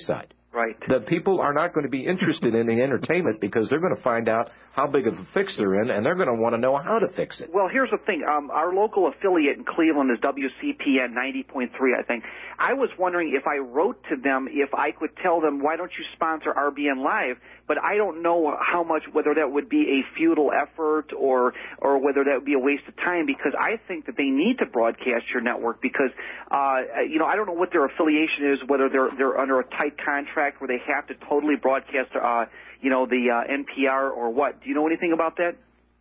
Right. That people are not going to be interested in the entertainment because they're going to find out how big of a fix they're in, and they're going to want to know how to fix it. Well, here's the thing. Um, our local affiliate in Cleveland is W C P N ninety point three, I think. I was wondering if I wrote to them, if I could tell them, why don't you sponsor R B N Live? But I don't know how much, whether that would be a futile effort or or whether that would be a waste of time, because I think that they need to broadcast your network because, uh, you know, I don't know what their affiliation is, whether they're they're under a tight contract where they have to totally broadcast, uh, you know, the uh, N P R or what. Do you know anything about that?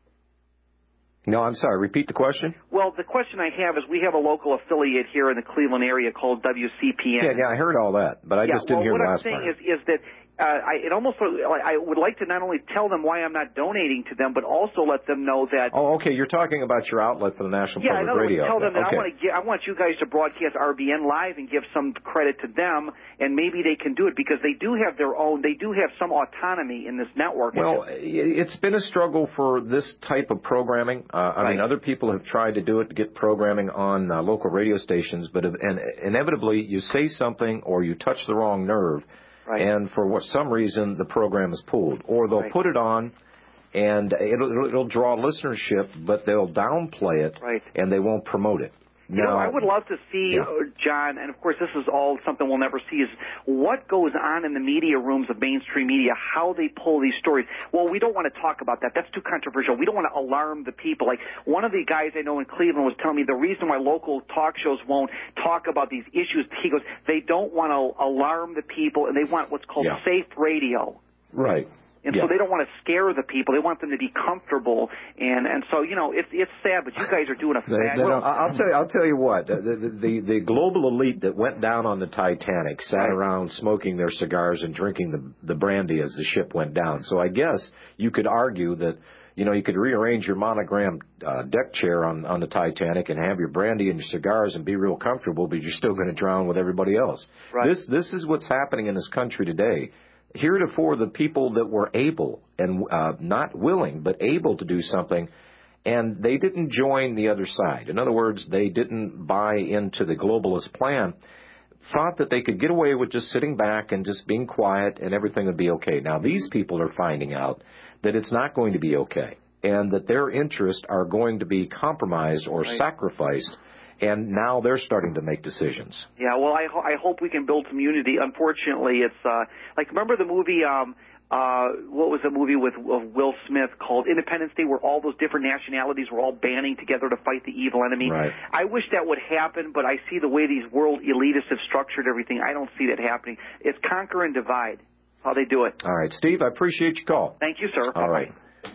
No, I'm sorry. Repeat the question. Well, the question I have is we have a local affiliate here in the Cleveland area called W C P N. Yeah, yeah, I heard all that, but I yeah, just didn't well, hear the last part. part. What I'm saying is, is that uh, I, it almost I would like to not only tell them why I'm not donating to them, but also let them know that. Oh, okay. You're talking about your outlet for the National yeah, Public in other Radio. words, tell them that okay. I want to get, I want you guys to broadcast R B N Live and give some credit to them, and maybe they can do it because they do have their own. They do have some autonomy in this network. Well, it's been a struggle for this type of programming. Uh, I right. mean, other people have tried to do it to get programming on uh, local radio stations, but and inevitably you say something or you touch the wrong nerve. Right. And for what, some reason, the program is pulled. Or they'll right. put it on, and it'll, it'll draw listenership, but they'll downplay it, right. and they won't promote it. You now, know, I would love to see, yeah. uh, John, and of course this is all something we'll never see, is what goes on in the media rooms of mainstream media, how they pull these stories. Well, we don't want to talk about that. That's too controversial. We don't want to alarm the people. Like, one of the guys I know in Cleveland was telling me the reason why local talk shows won't talk about these issues, he goes, they don't want to alarm the people, and they want what's called yeah. safe radio. Right. And yeah. so they don't want to scare the people. They want them to be comfortable. And and so, you know, it's it's sad, but you guys are doing a fabulous. Well, I'll tell you, I'll tell you what. The, the the the global elite that went down on the Titanic sat right. around smoking their cigars and drinking the the brandy as the ship went down. So I guess you could argue that, you know, you could rearrange your monogram uh, deck chair on on the Titanic and have your brandy and your cigars and be real comfortable, but you're still going to drown with everybody else. Right. This this is what's happening in this country today. Heretofore, the people that were able and uh, not willing, but able to do something, and they didn't join the other side. In other words, they didn't buy into the globalist plan, thought that they could get away with just sitting back and just being quiet and everything would be okay. Now, these people are finding out that it's not going to be okay, and that their interests are going to be compromised or right. sacrificed. And now they're starting to make decisions. Yeah, well, I, ho- I hope we can build some unity. Unfortunately, it's uh, like, remember the movie, um, uh, what was the movie with uh, Will Smith called Independence Day, where all those different nationalities were all banding together to fight the evil enemy? Right. I wish that would happen, but I see the way these world elitists have structured everything. I don't see that happening. It's conquer and divide, how they do it. All right, Steve, I appreciate your call. Thank you, sir. All right.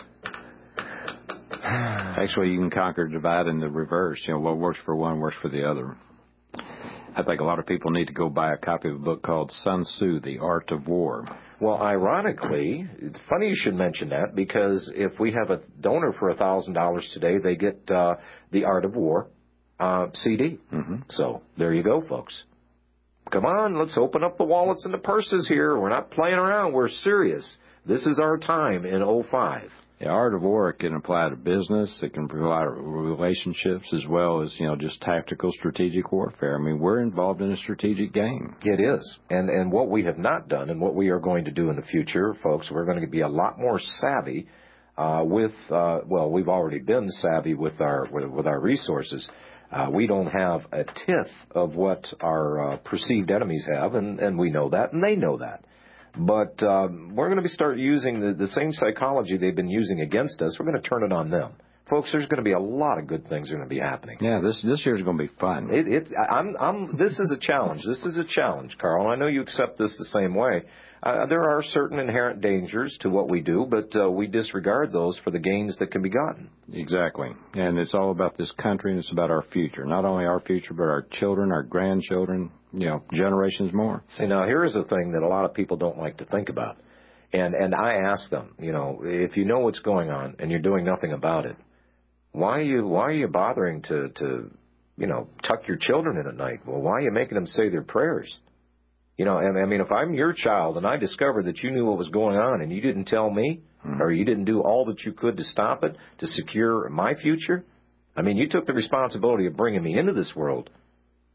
Actually, you can conquer, divide in the reverse. You know, what works for one works for the other. I think a lot of people need to go buy a copy of a book called Sun Tzu, The Art of War. Well, ironically, it's funny you should mention that, because if we have a donor for one thousand dollars today, they get uh, The Art of War uh, C D. Mm-hmm. So there you go, folks. Come on, let's open up the wallets and the purses here. We're not playing around. We're serious. This is our time in oh five. The art of war can apply to business. It can apply to relationships as well as, you know, just tactical strategic warfare. I mean, we're involved in a strategic game. It is. And and what we have not done and what we are going to do in the future, folks, we're going to be a lot more savvy uh, with, uh, well, we've already been savvy with our with, with our resources. Uh, we don't have a tithe of what our uh, perceived enemies have, and, and we know that, and they know that. But um, we're going to be start using the, the same psychology they've been using against us. We're going to turn it on them. Folks, there's going to be a lot of good things are going to be happening. Yeah, this this year's going to be fun. It, it, I'm, I'm, this is a challenge. This is a challenge, Carl. I know you accept this the same way. Uh, there are certain inherent dangers to what we do, but uh, we disregard those for the gains that can be gotten. Exactly. And it's all about this country, and it's about our future. Not only our future, but our children, our grandchildren, you know, generations more. See, now, here is a thing that a lot of people don't like to think about. And, and I ask them, you know, if you know what's going on and you're doing nothing about it, why are you, why are you bothering to, to, you know, tuck your children in at night? Well, why are you making them say their prayers? You know, and I mean, if I'm your child and I discovered that you knew what was going on and you didn't tell me, mm-hmm. or you didn't do all that you could to stop it, to secure my future, I mean, you took the responsibility of bringing me into this world.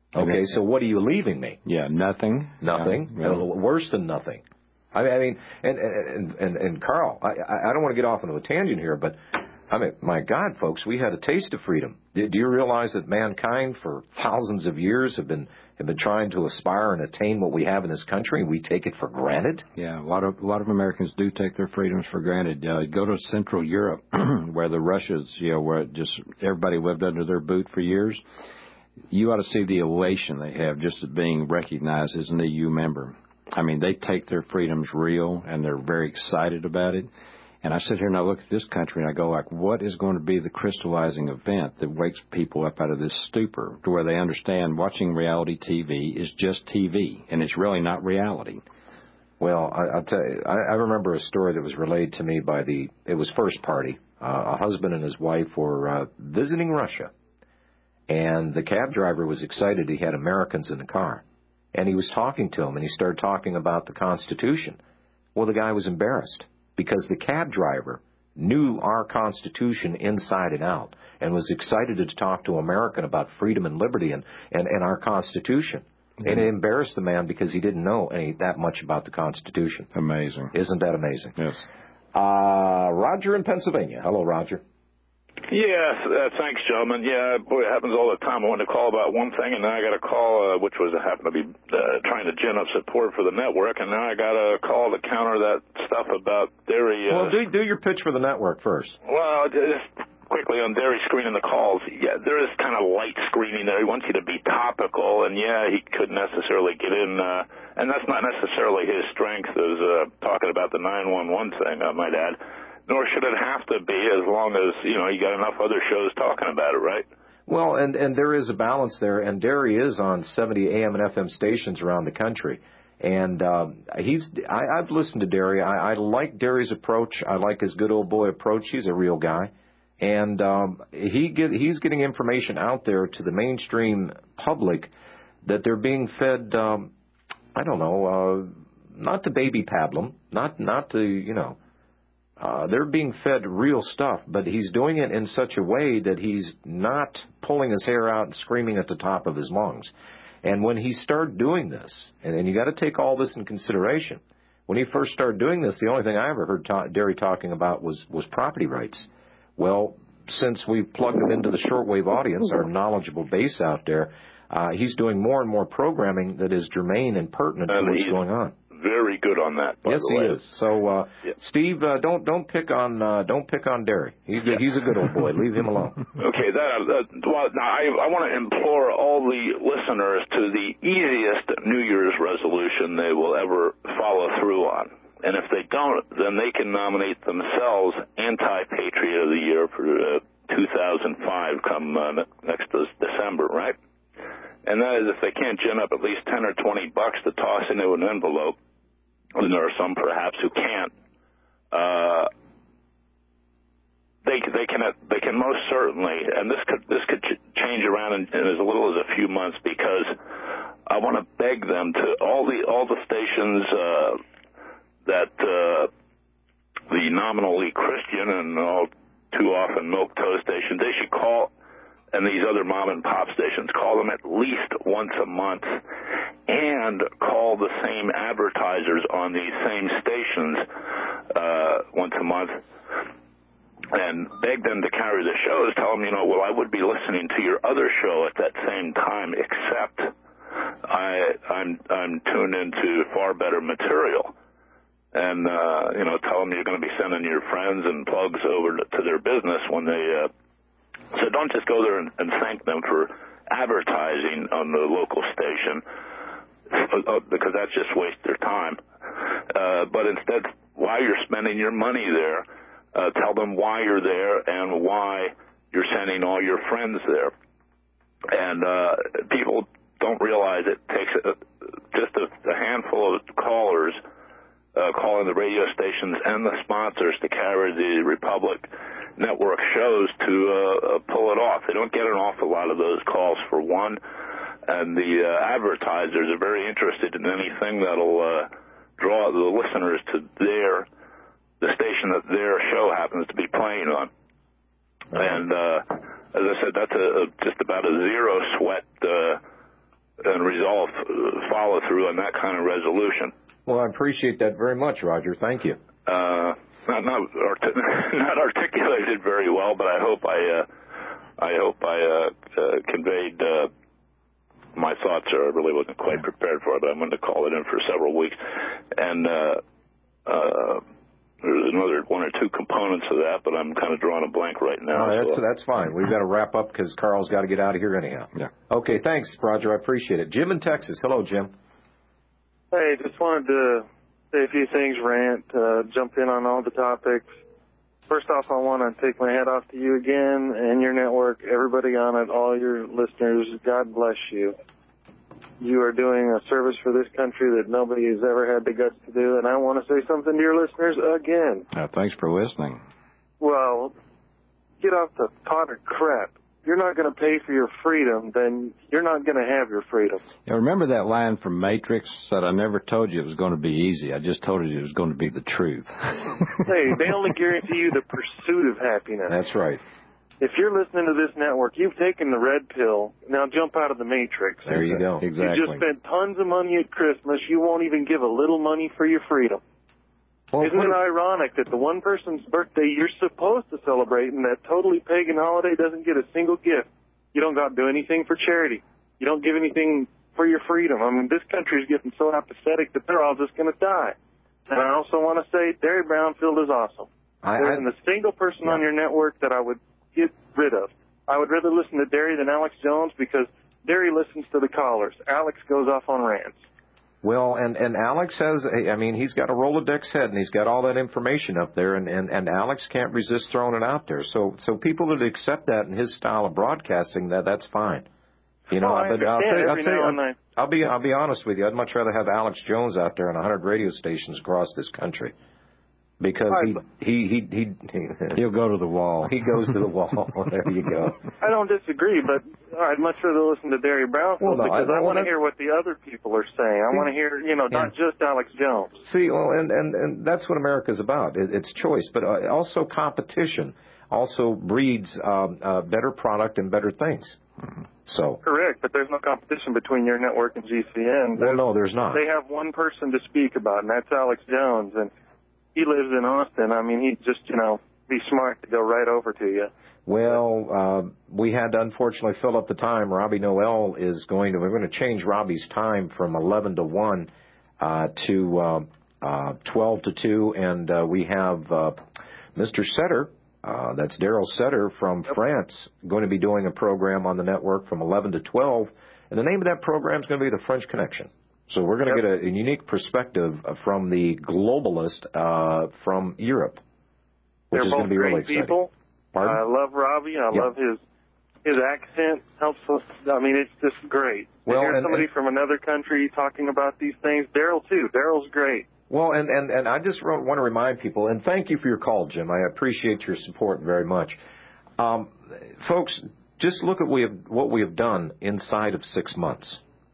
Okay, so what are you leaving me? Yeah, nothing. Nothing. Yeah, yeah. Uh, worse than nothing. I mean, I mean, and and and, and Carl, I I don't want to get off into a tangent here, but I mean, my God, folks, we had a taste of freedom. Do, do you realize that mankind for thousands of years have been have been trying to aspire and attain what we have in this country, and we take it for granted? Yeah, a lot of a lot of Americans do take their freedoms for granted. Uh, go to Central Europe, where the Russians, you know, where just everybody lived under their boot for years. You ought to see the elation they have just at being recognized as an E U member. I mean, they take their freedoms real, and they're very excited about it. And I sit here and I look at this country and I go like, what is going to be the crystallizing event that wakes people up out of this stupor to where they understand watching reality T V is just T V and it's really not reality? Well, I, I'll tell you, I, I remember a story that was relayed to me by the, it was First Party. Uh, a husband and his wife were uh, visiting Russia. And the cab driver was excited he had Americans in the car. And he was talking to him, and he started talking about the Constitution. Well, the guy was embarrassed because the cab driver knew our Constitution inside and out and was excited to talk to an American about freedom and liberty and, and, and our Constitution. Mm-hmm. And it embarrassed the man because he didn't know any that much about the Constitution. Amazing. Isn't that amazing? Yes. Uh, Roger in Pennsylvania. Hello, Roger. Yes, uh, thanks, gentlemen. Yeah, boy, it happens all the time. I wanted to call about one thing, and then I got a call, uh, which was I happened to be uh, trying to gin up support for the network, and now I got a call to counter that stuff about dairy. Uh, well, do do your pitch for the network first. Well, just quickly on dairy screening the calls. Yeah, there is kind of light screening there. He wants you to be topical, and yeah, he couldn't necessarily get in, uh, and that's not necessarily his strength. Is uh, talking about the nine one one thing, I might add. Nor should it have to be, as long as, you know, you got enough other shows talking about it, right? Well, and, and there is a balance there, and Derry is on seventy A M and F M stations around the country. And um, he's I, I've listened to Derry. I, I like Derry's approach. I like his good old boy approach. He's a real guy. And um, he get, he's getting information out there to the mainstream public that they're being fed, um, I don't know, uh, not to baby pablum, not, not to, you know, Uh, they're being fed real stuff, but he's doing it in such a way that he's not pulling his hair out and screaming at the top of his lungs. And when he started doing this, and, and you got to take all this in consideration, when he first started doing this, the only thing I ever heard ta- Derry talking about was, was property rights. Well, since we've plugged him into the shortwave audience, our knowledgeable base out there, uh, he's doing more and more programming that is germane and pertinent and to what's going on. Very good on that. By yes, the he way. is. So, uh, yeah. Steve, uh, don't don't pick on uh, don't pick on Derry. He's a, he's a good old boy. Leave him alone. Okay, that, that well, now I, I want to implore all the listeners to the easiest New Year's resolution they will ever follow through on, and if they don't, then they can nominate themselves anti-patriot of the year for uh, two thousand five come uh, next December, right? And that is if they can't gin up at least ten or twenty bucks to toss into an envelope. And there are some perhaps who can't. Uh, they they can they can most certainly, and this could this could ch- change around in, in as little as a few months, because I want to beg them to all the all the stations uh, that uh, the nominally Christian and all too often milk toast stations, they should call. And these other mom and pop stations, call them at least once a month and call the same advertisers on these same stations uh, once a month and beg them to carry the shows. Tell them, you know, well, I would be listening to your other show at that same time, except I, I'm, I'm tuned into far better material. And, uh, you know, tell them you're going to be sending your friends and plugs over to, to their business when they... Uh, So don't just go there and, and thank them for advertising on the local station, because that's just waste their time. Uh, but instead, while you're spending your money there, uh, tell them why you're there and why you're sending all your friends there. And uh, people don't realize it takes a, just a, a handful of callers uh, calling the radio stations and the sponsors to carry the Republic Network shows to uh, pull it off. They don't get an awful lot of those calls, for one, and the uh, advertisers are very interested in anything that'll uh, draw the listeners to their the station that their show happens to be playing on. And uh, as I said, that's a, a just about a zero sweat uh, and resolve, uh, follow through on that kind of resolution. Well, I appreciate that very much, Roger. Thank you. Uh, not not, artic- not articulated very well, but I hope I uh, I hope I uh, uh, conveyed uh, my thoughts. Or I really wasn't quite prepared for it, but I'm going to call it in for several weeks. And uh, uh, there's another one or two components of that, but I'm kind of drawing a blank right now. Oh, that's so. that's fine. We've got to wrap up because Carl's got to get out of here anyhow. Yeah. Okay, thanks, Roger. I appreciate it. Jim in Texas. Hello, Jim. Hey, just wanted to say a few things, rant, uh, jump in on all the topics. First off, I want to take my hat off to you again and your network, everybody on it, all your listeners. God bless you. You are doing a service for this country that nobody has ever had the guts to do, and I want to say something to your listeners again. Uh, thanks for listening. Well, get off the pot of crap. If you're not going to pay for your freedom, then you're not going to have your freedom. Yeah, remember that line from Matrix? Said, I never told you it was going to be easy. I just told you it was going to be the truth. Hey, they only guarantee you the pursuit of happiness. That's right. If you're listening to this network, you've taken the red pill. Now jump out of the Matrix. There you go. Exactly. You just spent tons of money at Christmas. You won't even give a little money for your freedom. Well, Isn't it ironic that the one person's birthday you're supposed to celebrate and that totally pagan holiday doesn't get a single gift? You don't got to do anything for charity. You don't give anything for your freedom. I mean, this country's getting so apathetic that they're all just going to die. And I also want to say Derry Brownfield is awesome. I, there I, isn't a single person yeah. on your network that I would get rid of. I would rather listen to Derry than Alex Jones because Derry listens to the callers. Alex goes off on rants. Well, and, and Alex has, I mean, he's got a Rolodex head, and he's got all that information up there, and, and, and Alex can't resist throwing it out there. So so people that accept that in his style of broadcasting, that that's fine. You know, Oh, I but I'll understand tell you, I'll, every tell you now and then. I'll be I'll be honest with you. I'd much rather have Alex Jones out there on a hundred radio stations across this country. Because he, he, he, he, he, He'll go to the wall. He goes to the wall. There you go. I don't disagree, but I'd much rather listen to Derry Brownfield Well, no, because I- I, I want to wanna- hear what the other people are saying. I See- want to hear, you know, not Yeah. just Alex Jones. See, well, and, and, and that's what America's about. It, it's choice, but uh, also competition also breeds um, uh, better product and better things. So, Correct, but there's no competition between your network and G C N. well, no, there's not. They have one person to speak about, and that's Alex Jones, and he lives in Austin. I mean, he'd just, you know, be smart to go right over to you. Well, uh, we had to unfortunately fill up the time. Robbie Noel is going to, we're going to change Robbie's time from eleven to one uh, to uh, uh, twelve to two, and uh, we have uh, Mister Setter, uh, that's Daryl Setter from France, going to be doing a program on the network from eleven to twelve, and the name of that program is going to be The French Connection. So we're going to Yep. get a, a unique perspective from the globalist uh, from Europe, which They're is both going to be great really exciting. people. Pardon? I love Robbie. I Yeah. love his his accent. Helps us. I mean, it's just great. Well, to hear and- somebody and- from another country talking about these things. Daryl too. Daryl's great. Well, and, and, and I just want to remind people, and thank you for your call, Jim. I appreciate your support very much. Um, folks, just look at we have, what we have done inside of six months.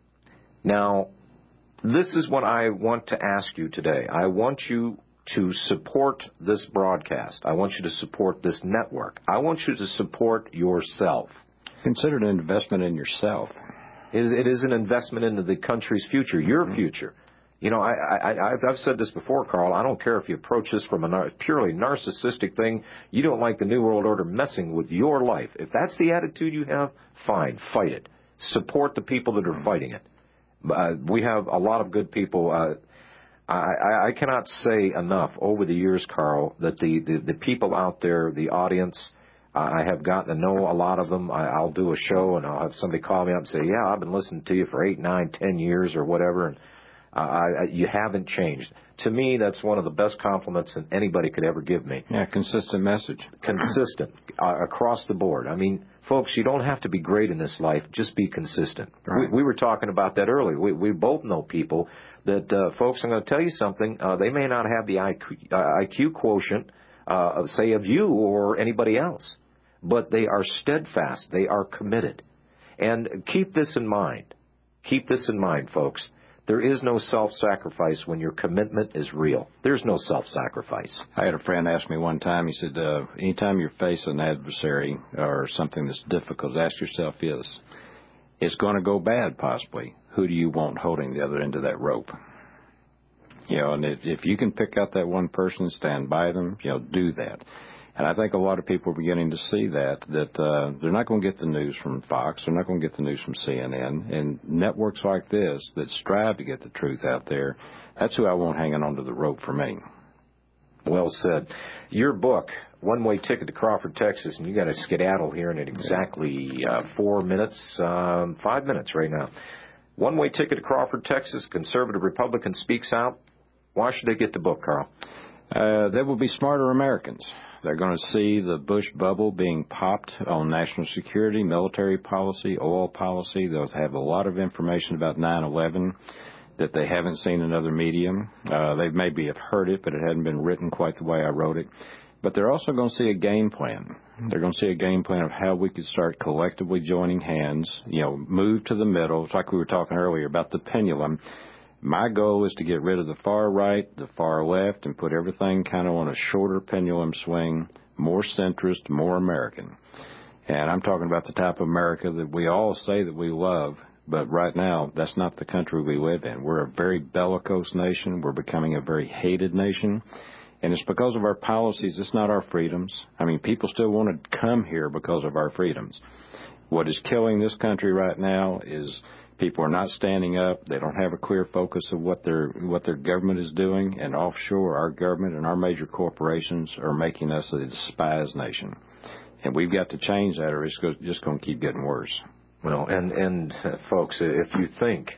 Now, this is what I want to ask you today. I want you to support this broadcast. I want you to support this network. I want you to support yourself. Consider it an investment in yourself. It is, it is an investment into the country's future, your future. You know, I, I, I've, I've said this before, Carl. I don't care if you approach this from a nar- purely narcissistic thing. You don't like the New World Order messing with your life. If that's the attitude you have, fine, fight it. Support the people that are fighting it. Uh, we have a lot of good people. Uh, I, I, I cannot say enough over the years, Carl, that the, the, the people out there, the audience, uh, I have gotten to know a lot of them. I, I'll do a show and I'll have somebody call me up and say, yeah, I've been listening to you for eight, nine, ten years or whatever, and uh, I, I, you haven't changed. To me, that's one of the best compliments that anybody could ever give me. Yeah, consistent message. Consistent uh, across the board. I mean, folks, you don't have to be great in this life. Just be consistent. Right. We, we were talking about that earlier. We, we both know people that, uh, folks, I'm going to tell you something. Uh, they may not have the I Q, uh, I Q quotient, uh, of, say, of you or anybody else, but they are steadfast. They are committed. And keep this in mind. Keep this in mind, folks. There is no self-sacrifice when your commitment is real. There's no self-sacrifice. I had a friend ask me one time, he said, uh, anytime you face an adversary or something that's difficult, ask yourself this, it's going to go bad possibly. Who do you want holding the other end of that rope? You know, and if, if you can pick out that one person, stand by them, you know, do that. And I think a lot of people are beginning to see that, that uh, they're not going to get the news from Fox. They're not going to get the news from C N N. And networks like this that strive to get the truth out there, that's who I want hanging onto the rope for me. Well said. Your book, One Way Ticket to Crawford, Texas, and you got to skedaddle here in exactly uh, four minutes, um, five minutes right now. One Way Ticket to Crawford, Texas, conservative Republican speaks out. Why should they get the book, Carl? Uh, they will be smarter Americans. They're going to see the Bush bubble being popped on national security, military policy, oil policy. They'll have a lot of information about nine eleven that they haven't seen in other medium. Uh, they maybe have heard it, but it hadn't been written quite the way I wrote it. But they're also going to see a game plan. They're going to see a game plan of how we could start collectively joining hands, you know, move to the middle. It's like we were talking earlier about the pendulum. My goal is to get rid of the far right, the far left, and put everything kind of on a shorter pendulum swing, more centrist, more American. And I'm talking about the type of America that we all say that we love, but right now, that's not the country we live in. We're a very bellicose nation. We're becoming a very hated nation. And it's because of our policies. It's not our freedoms. I mean, people still want to come here because of our freedoms. What is killing this country right now is people are not standing up. They don't have a clear focus of what their what their government is doing. And offshore, our government and our major corporations are making us a despised nation. And we've got to change that, or it's just going to keep getting worse. Well, and, and uh, folks, if you think,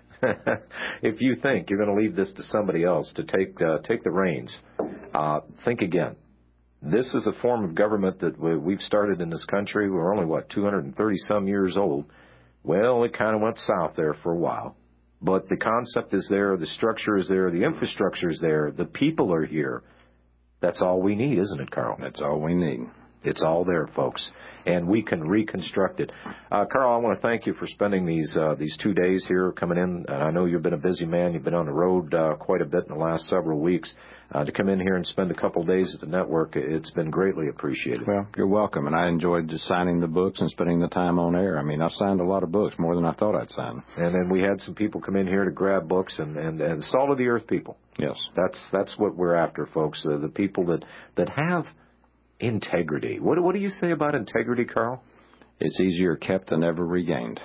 if you think you're going to leave this to somebody else to take uh, take the reins, uh, think again. This is a form of government that we've started in this country. We're only, what, two hundred thirty some years old. Well, it kind of went south there for a while. But the concept is there, the structure is there, the infrastructure is there, the people are here. That's all we need, isn't it, Carl? That's all we need. It's all there, folks, and we can reconstruct it. Uh, Carl, I want to thank you for spending these uh, these two days here coming in. Uh, I know you've been a busy man. You've been on the road uh, quite a bit in the last several weeks. Uh, to come in here and spend a couple of days at the network, it's been greatly appreciated. Well, you're welcome, and I enjoyed just signing the books and spending the time on air. I mean, I signed a lot of books, more than I thought I'd sign. And then we had some people come in here to grab books, and, and, and salt of the earth people. Yes. That's that's what we're after, folks, uh, the people that, that have integrity. What, what do you say about integrity, Carl? It's easier kept than ever regained.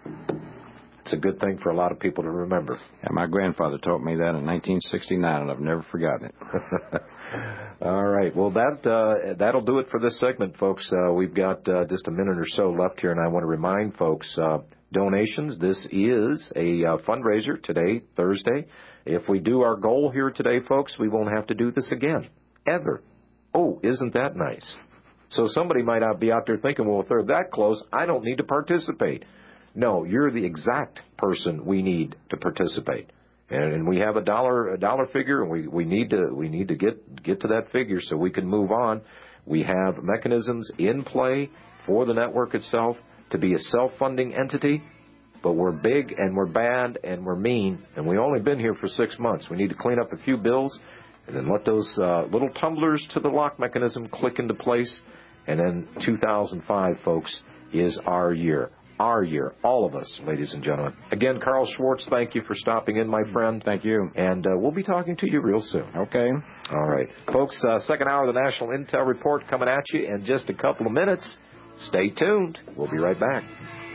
It's a good thing for a lot of people to remember. And my grandfather taught me that in nineteen sixty-nine, and I've never forgotten it. All right. Well, that, uh, that'll do it for this segment, folks. Uh, we've got uh, just a minute or so left here, and I want to remind folks, uh, donations. This is a uh, fundraiser today, Thursday. If we do our goal here today, folks, we won't have to do this again, ever. Oh, isn't that nice? So somebody might not be out there thinking, well, if they're that close, I don't need to participate. No, you're the exact person we need to participate. And, and we have a dollar a dollar figure, and we, we need to we need to get get to that figure so we can move on. We have mechanisms in play for the network itself to be a self-funding entity, but we're big and we're bad and we're mean, and we've only been here for six months. We need to clean up a few bills and then let those uh, little tumblers to the lock mechanism click into place. And then two thousand five, folks, is our year. Our year. All of us, ladies and gentlemen. Again, Carl Schwartz, thank you for stopping in, my friend. Thank you. And uh, we'll be talking to you real soon. Okay. All right. Folks, uh, second hour of the National Intel Report coming at you in just a couple of minutes. Stay tuned. We'll be right back.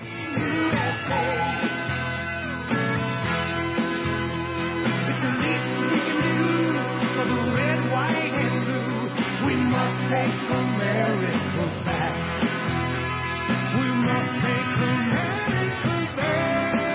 We must take America back. We must take America back.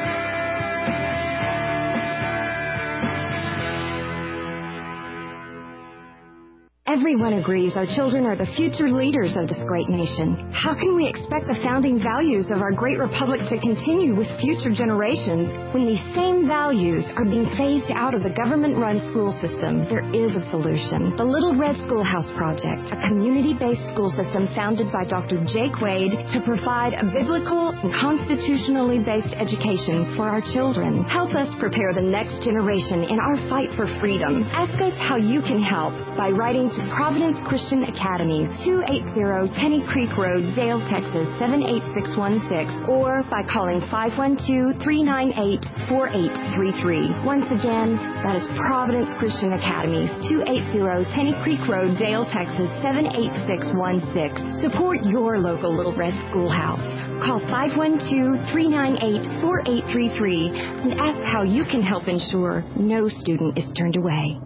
Everyone agrees our children are the future leaders of this great nation. How can we expect the founding values of our great republic to continue with future generations when these same values are being phased out of the government-run school system? There is a solution. The Little Red Schoolhouse Project, a community-based school system founded by Doctor Jake Wade to provide a biblical and constitutionally based education for our children. Help us prepare the next generation in our fight for freedom. Ask us how you can help by writing to Providence Christian Academy, two eighty Tenny Creek Road, Dale, Texas, seven eight six one six, or by calling five one two, three nine eight, four eight three three. Once again, that is Providence Christian Academy, two eighty Tenny Creek Road, Dale, Texas, seven eight six one six. Support your local Little Red Schoolhouse. Call five one two, three nine eight, four eight three three and ask how you can help ensure no student is turned away.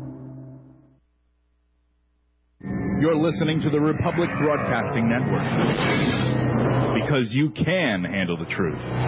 You're listening to the Republic Broadcasting Network, because you can handle the truth.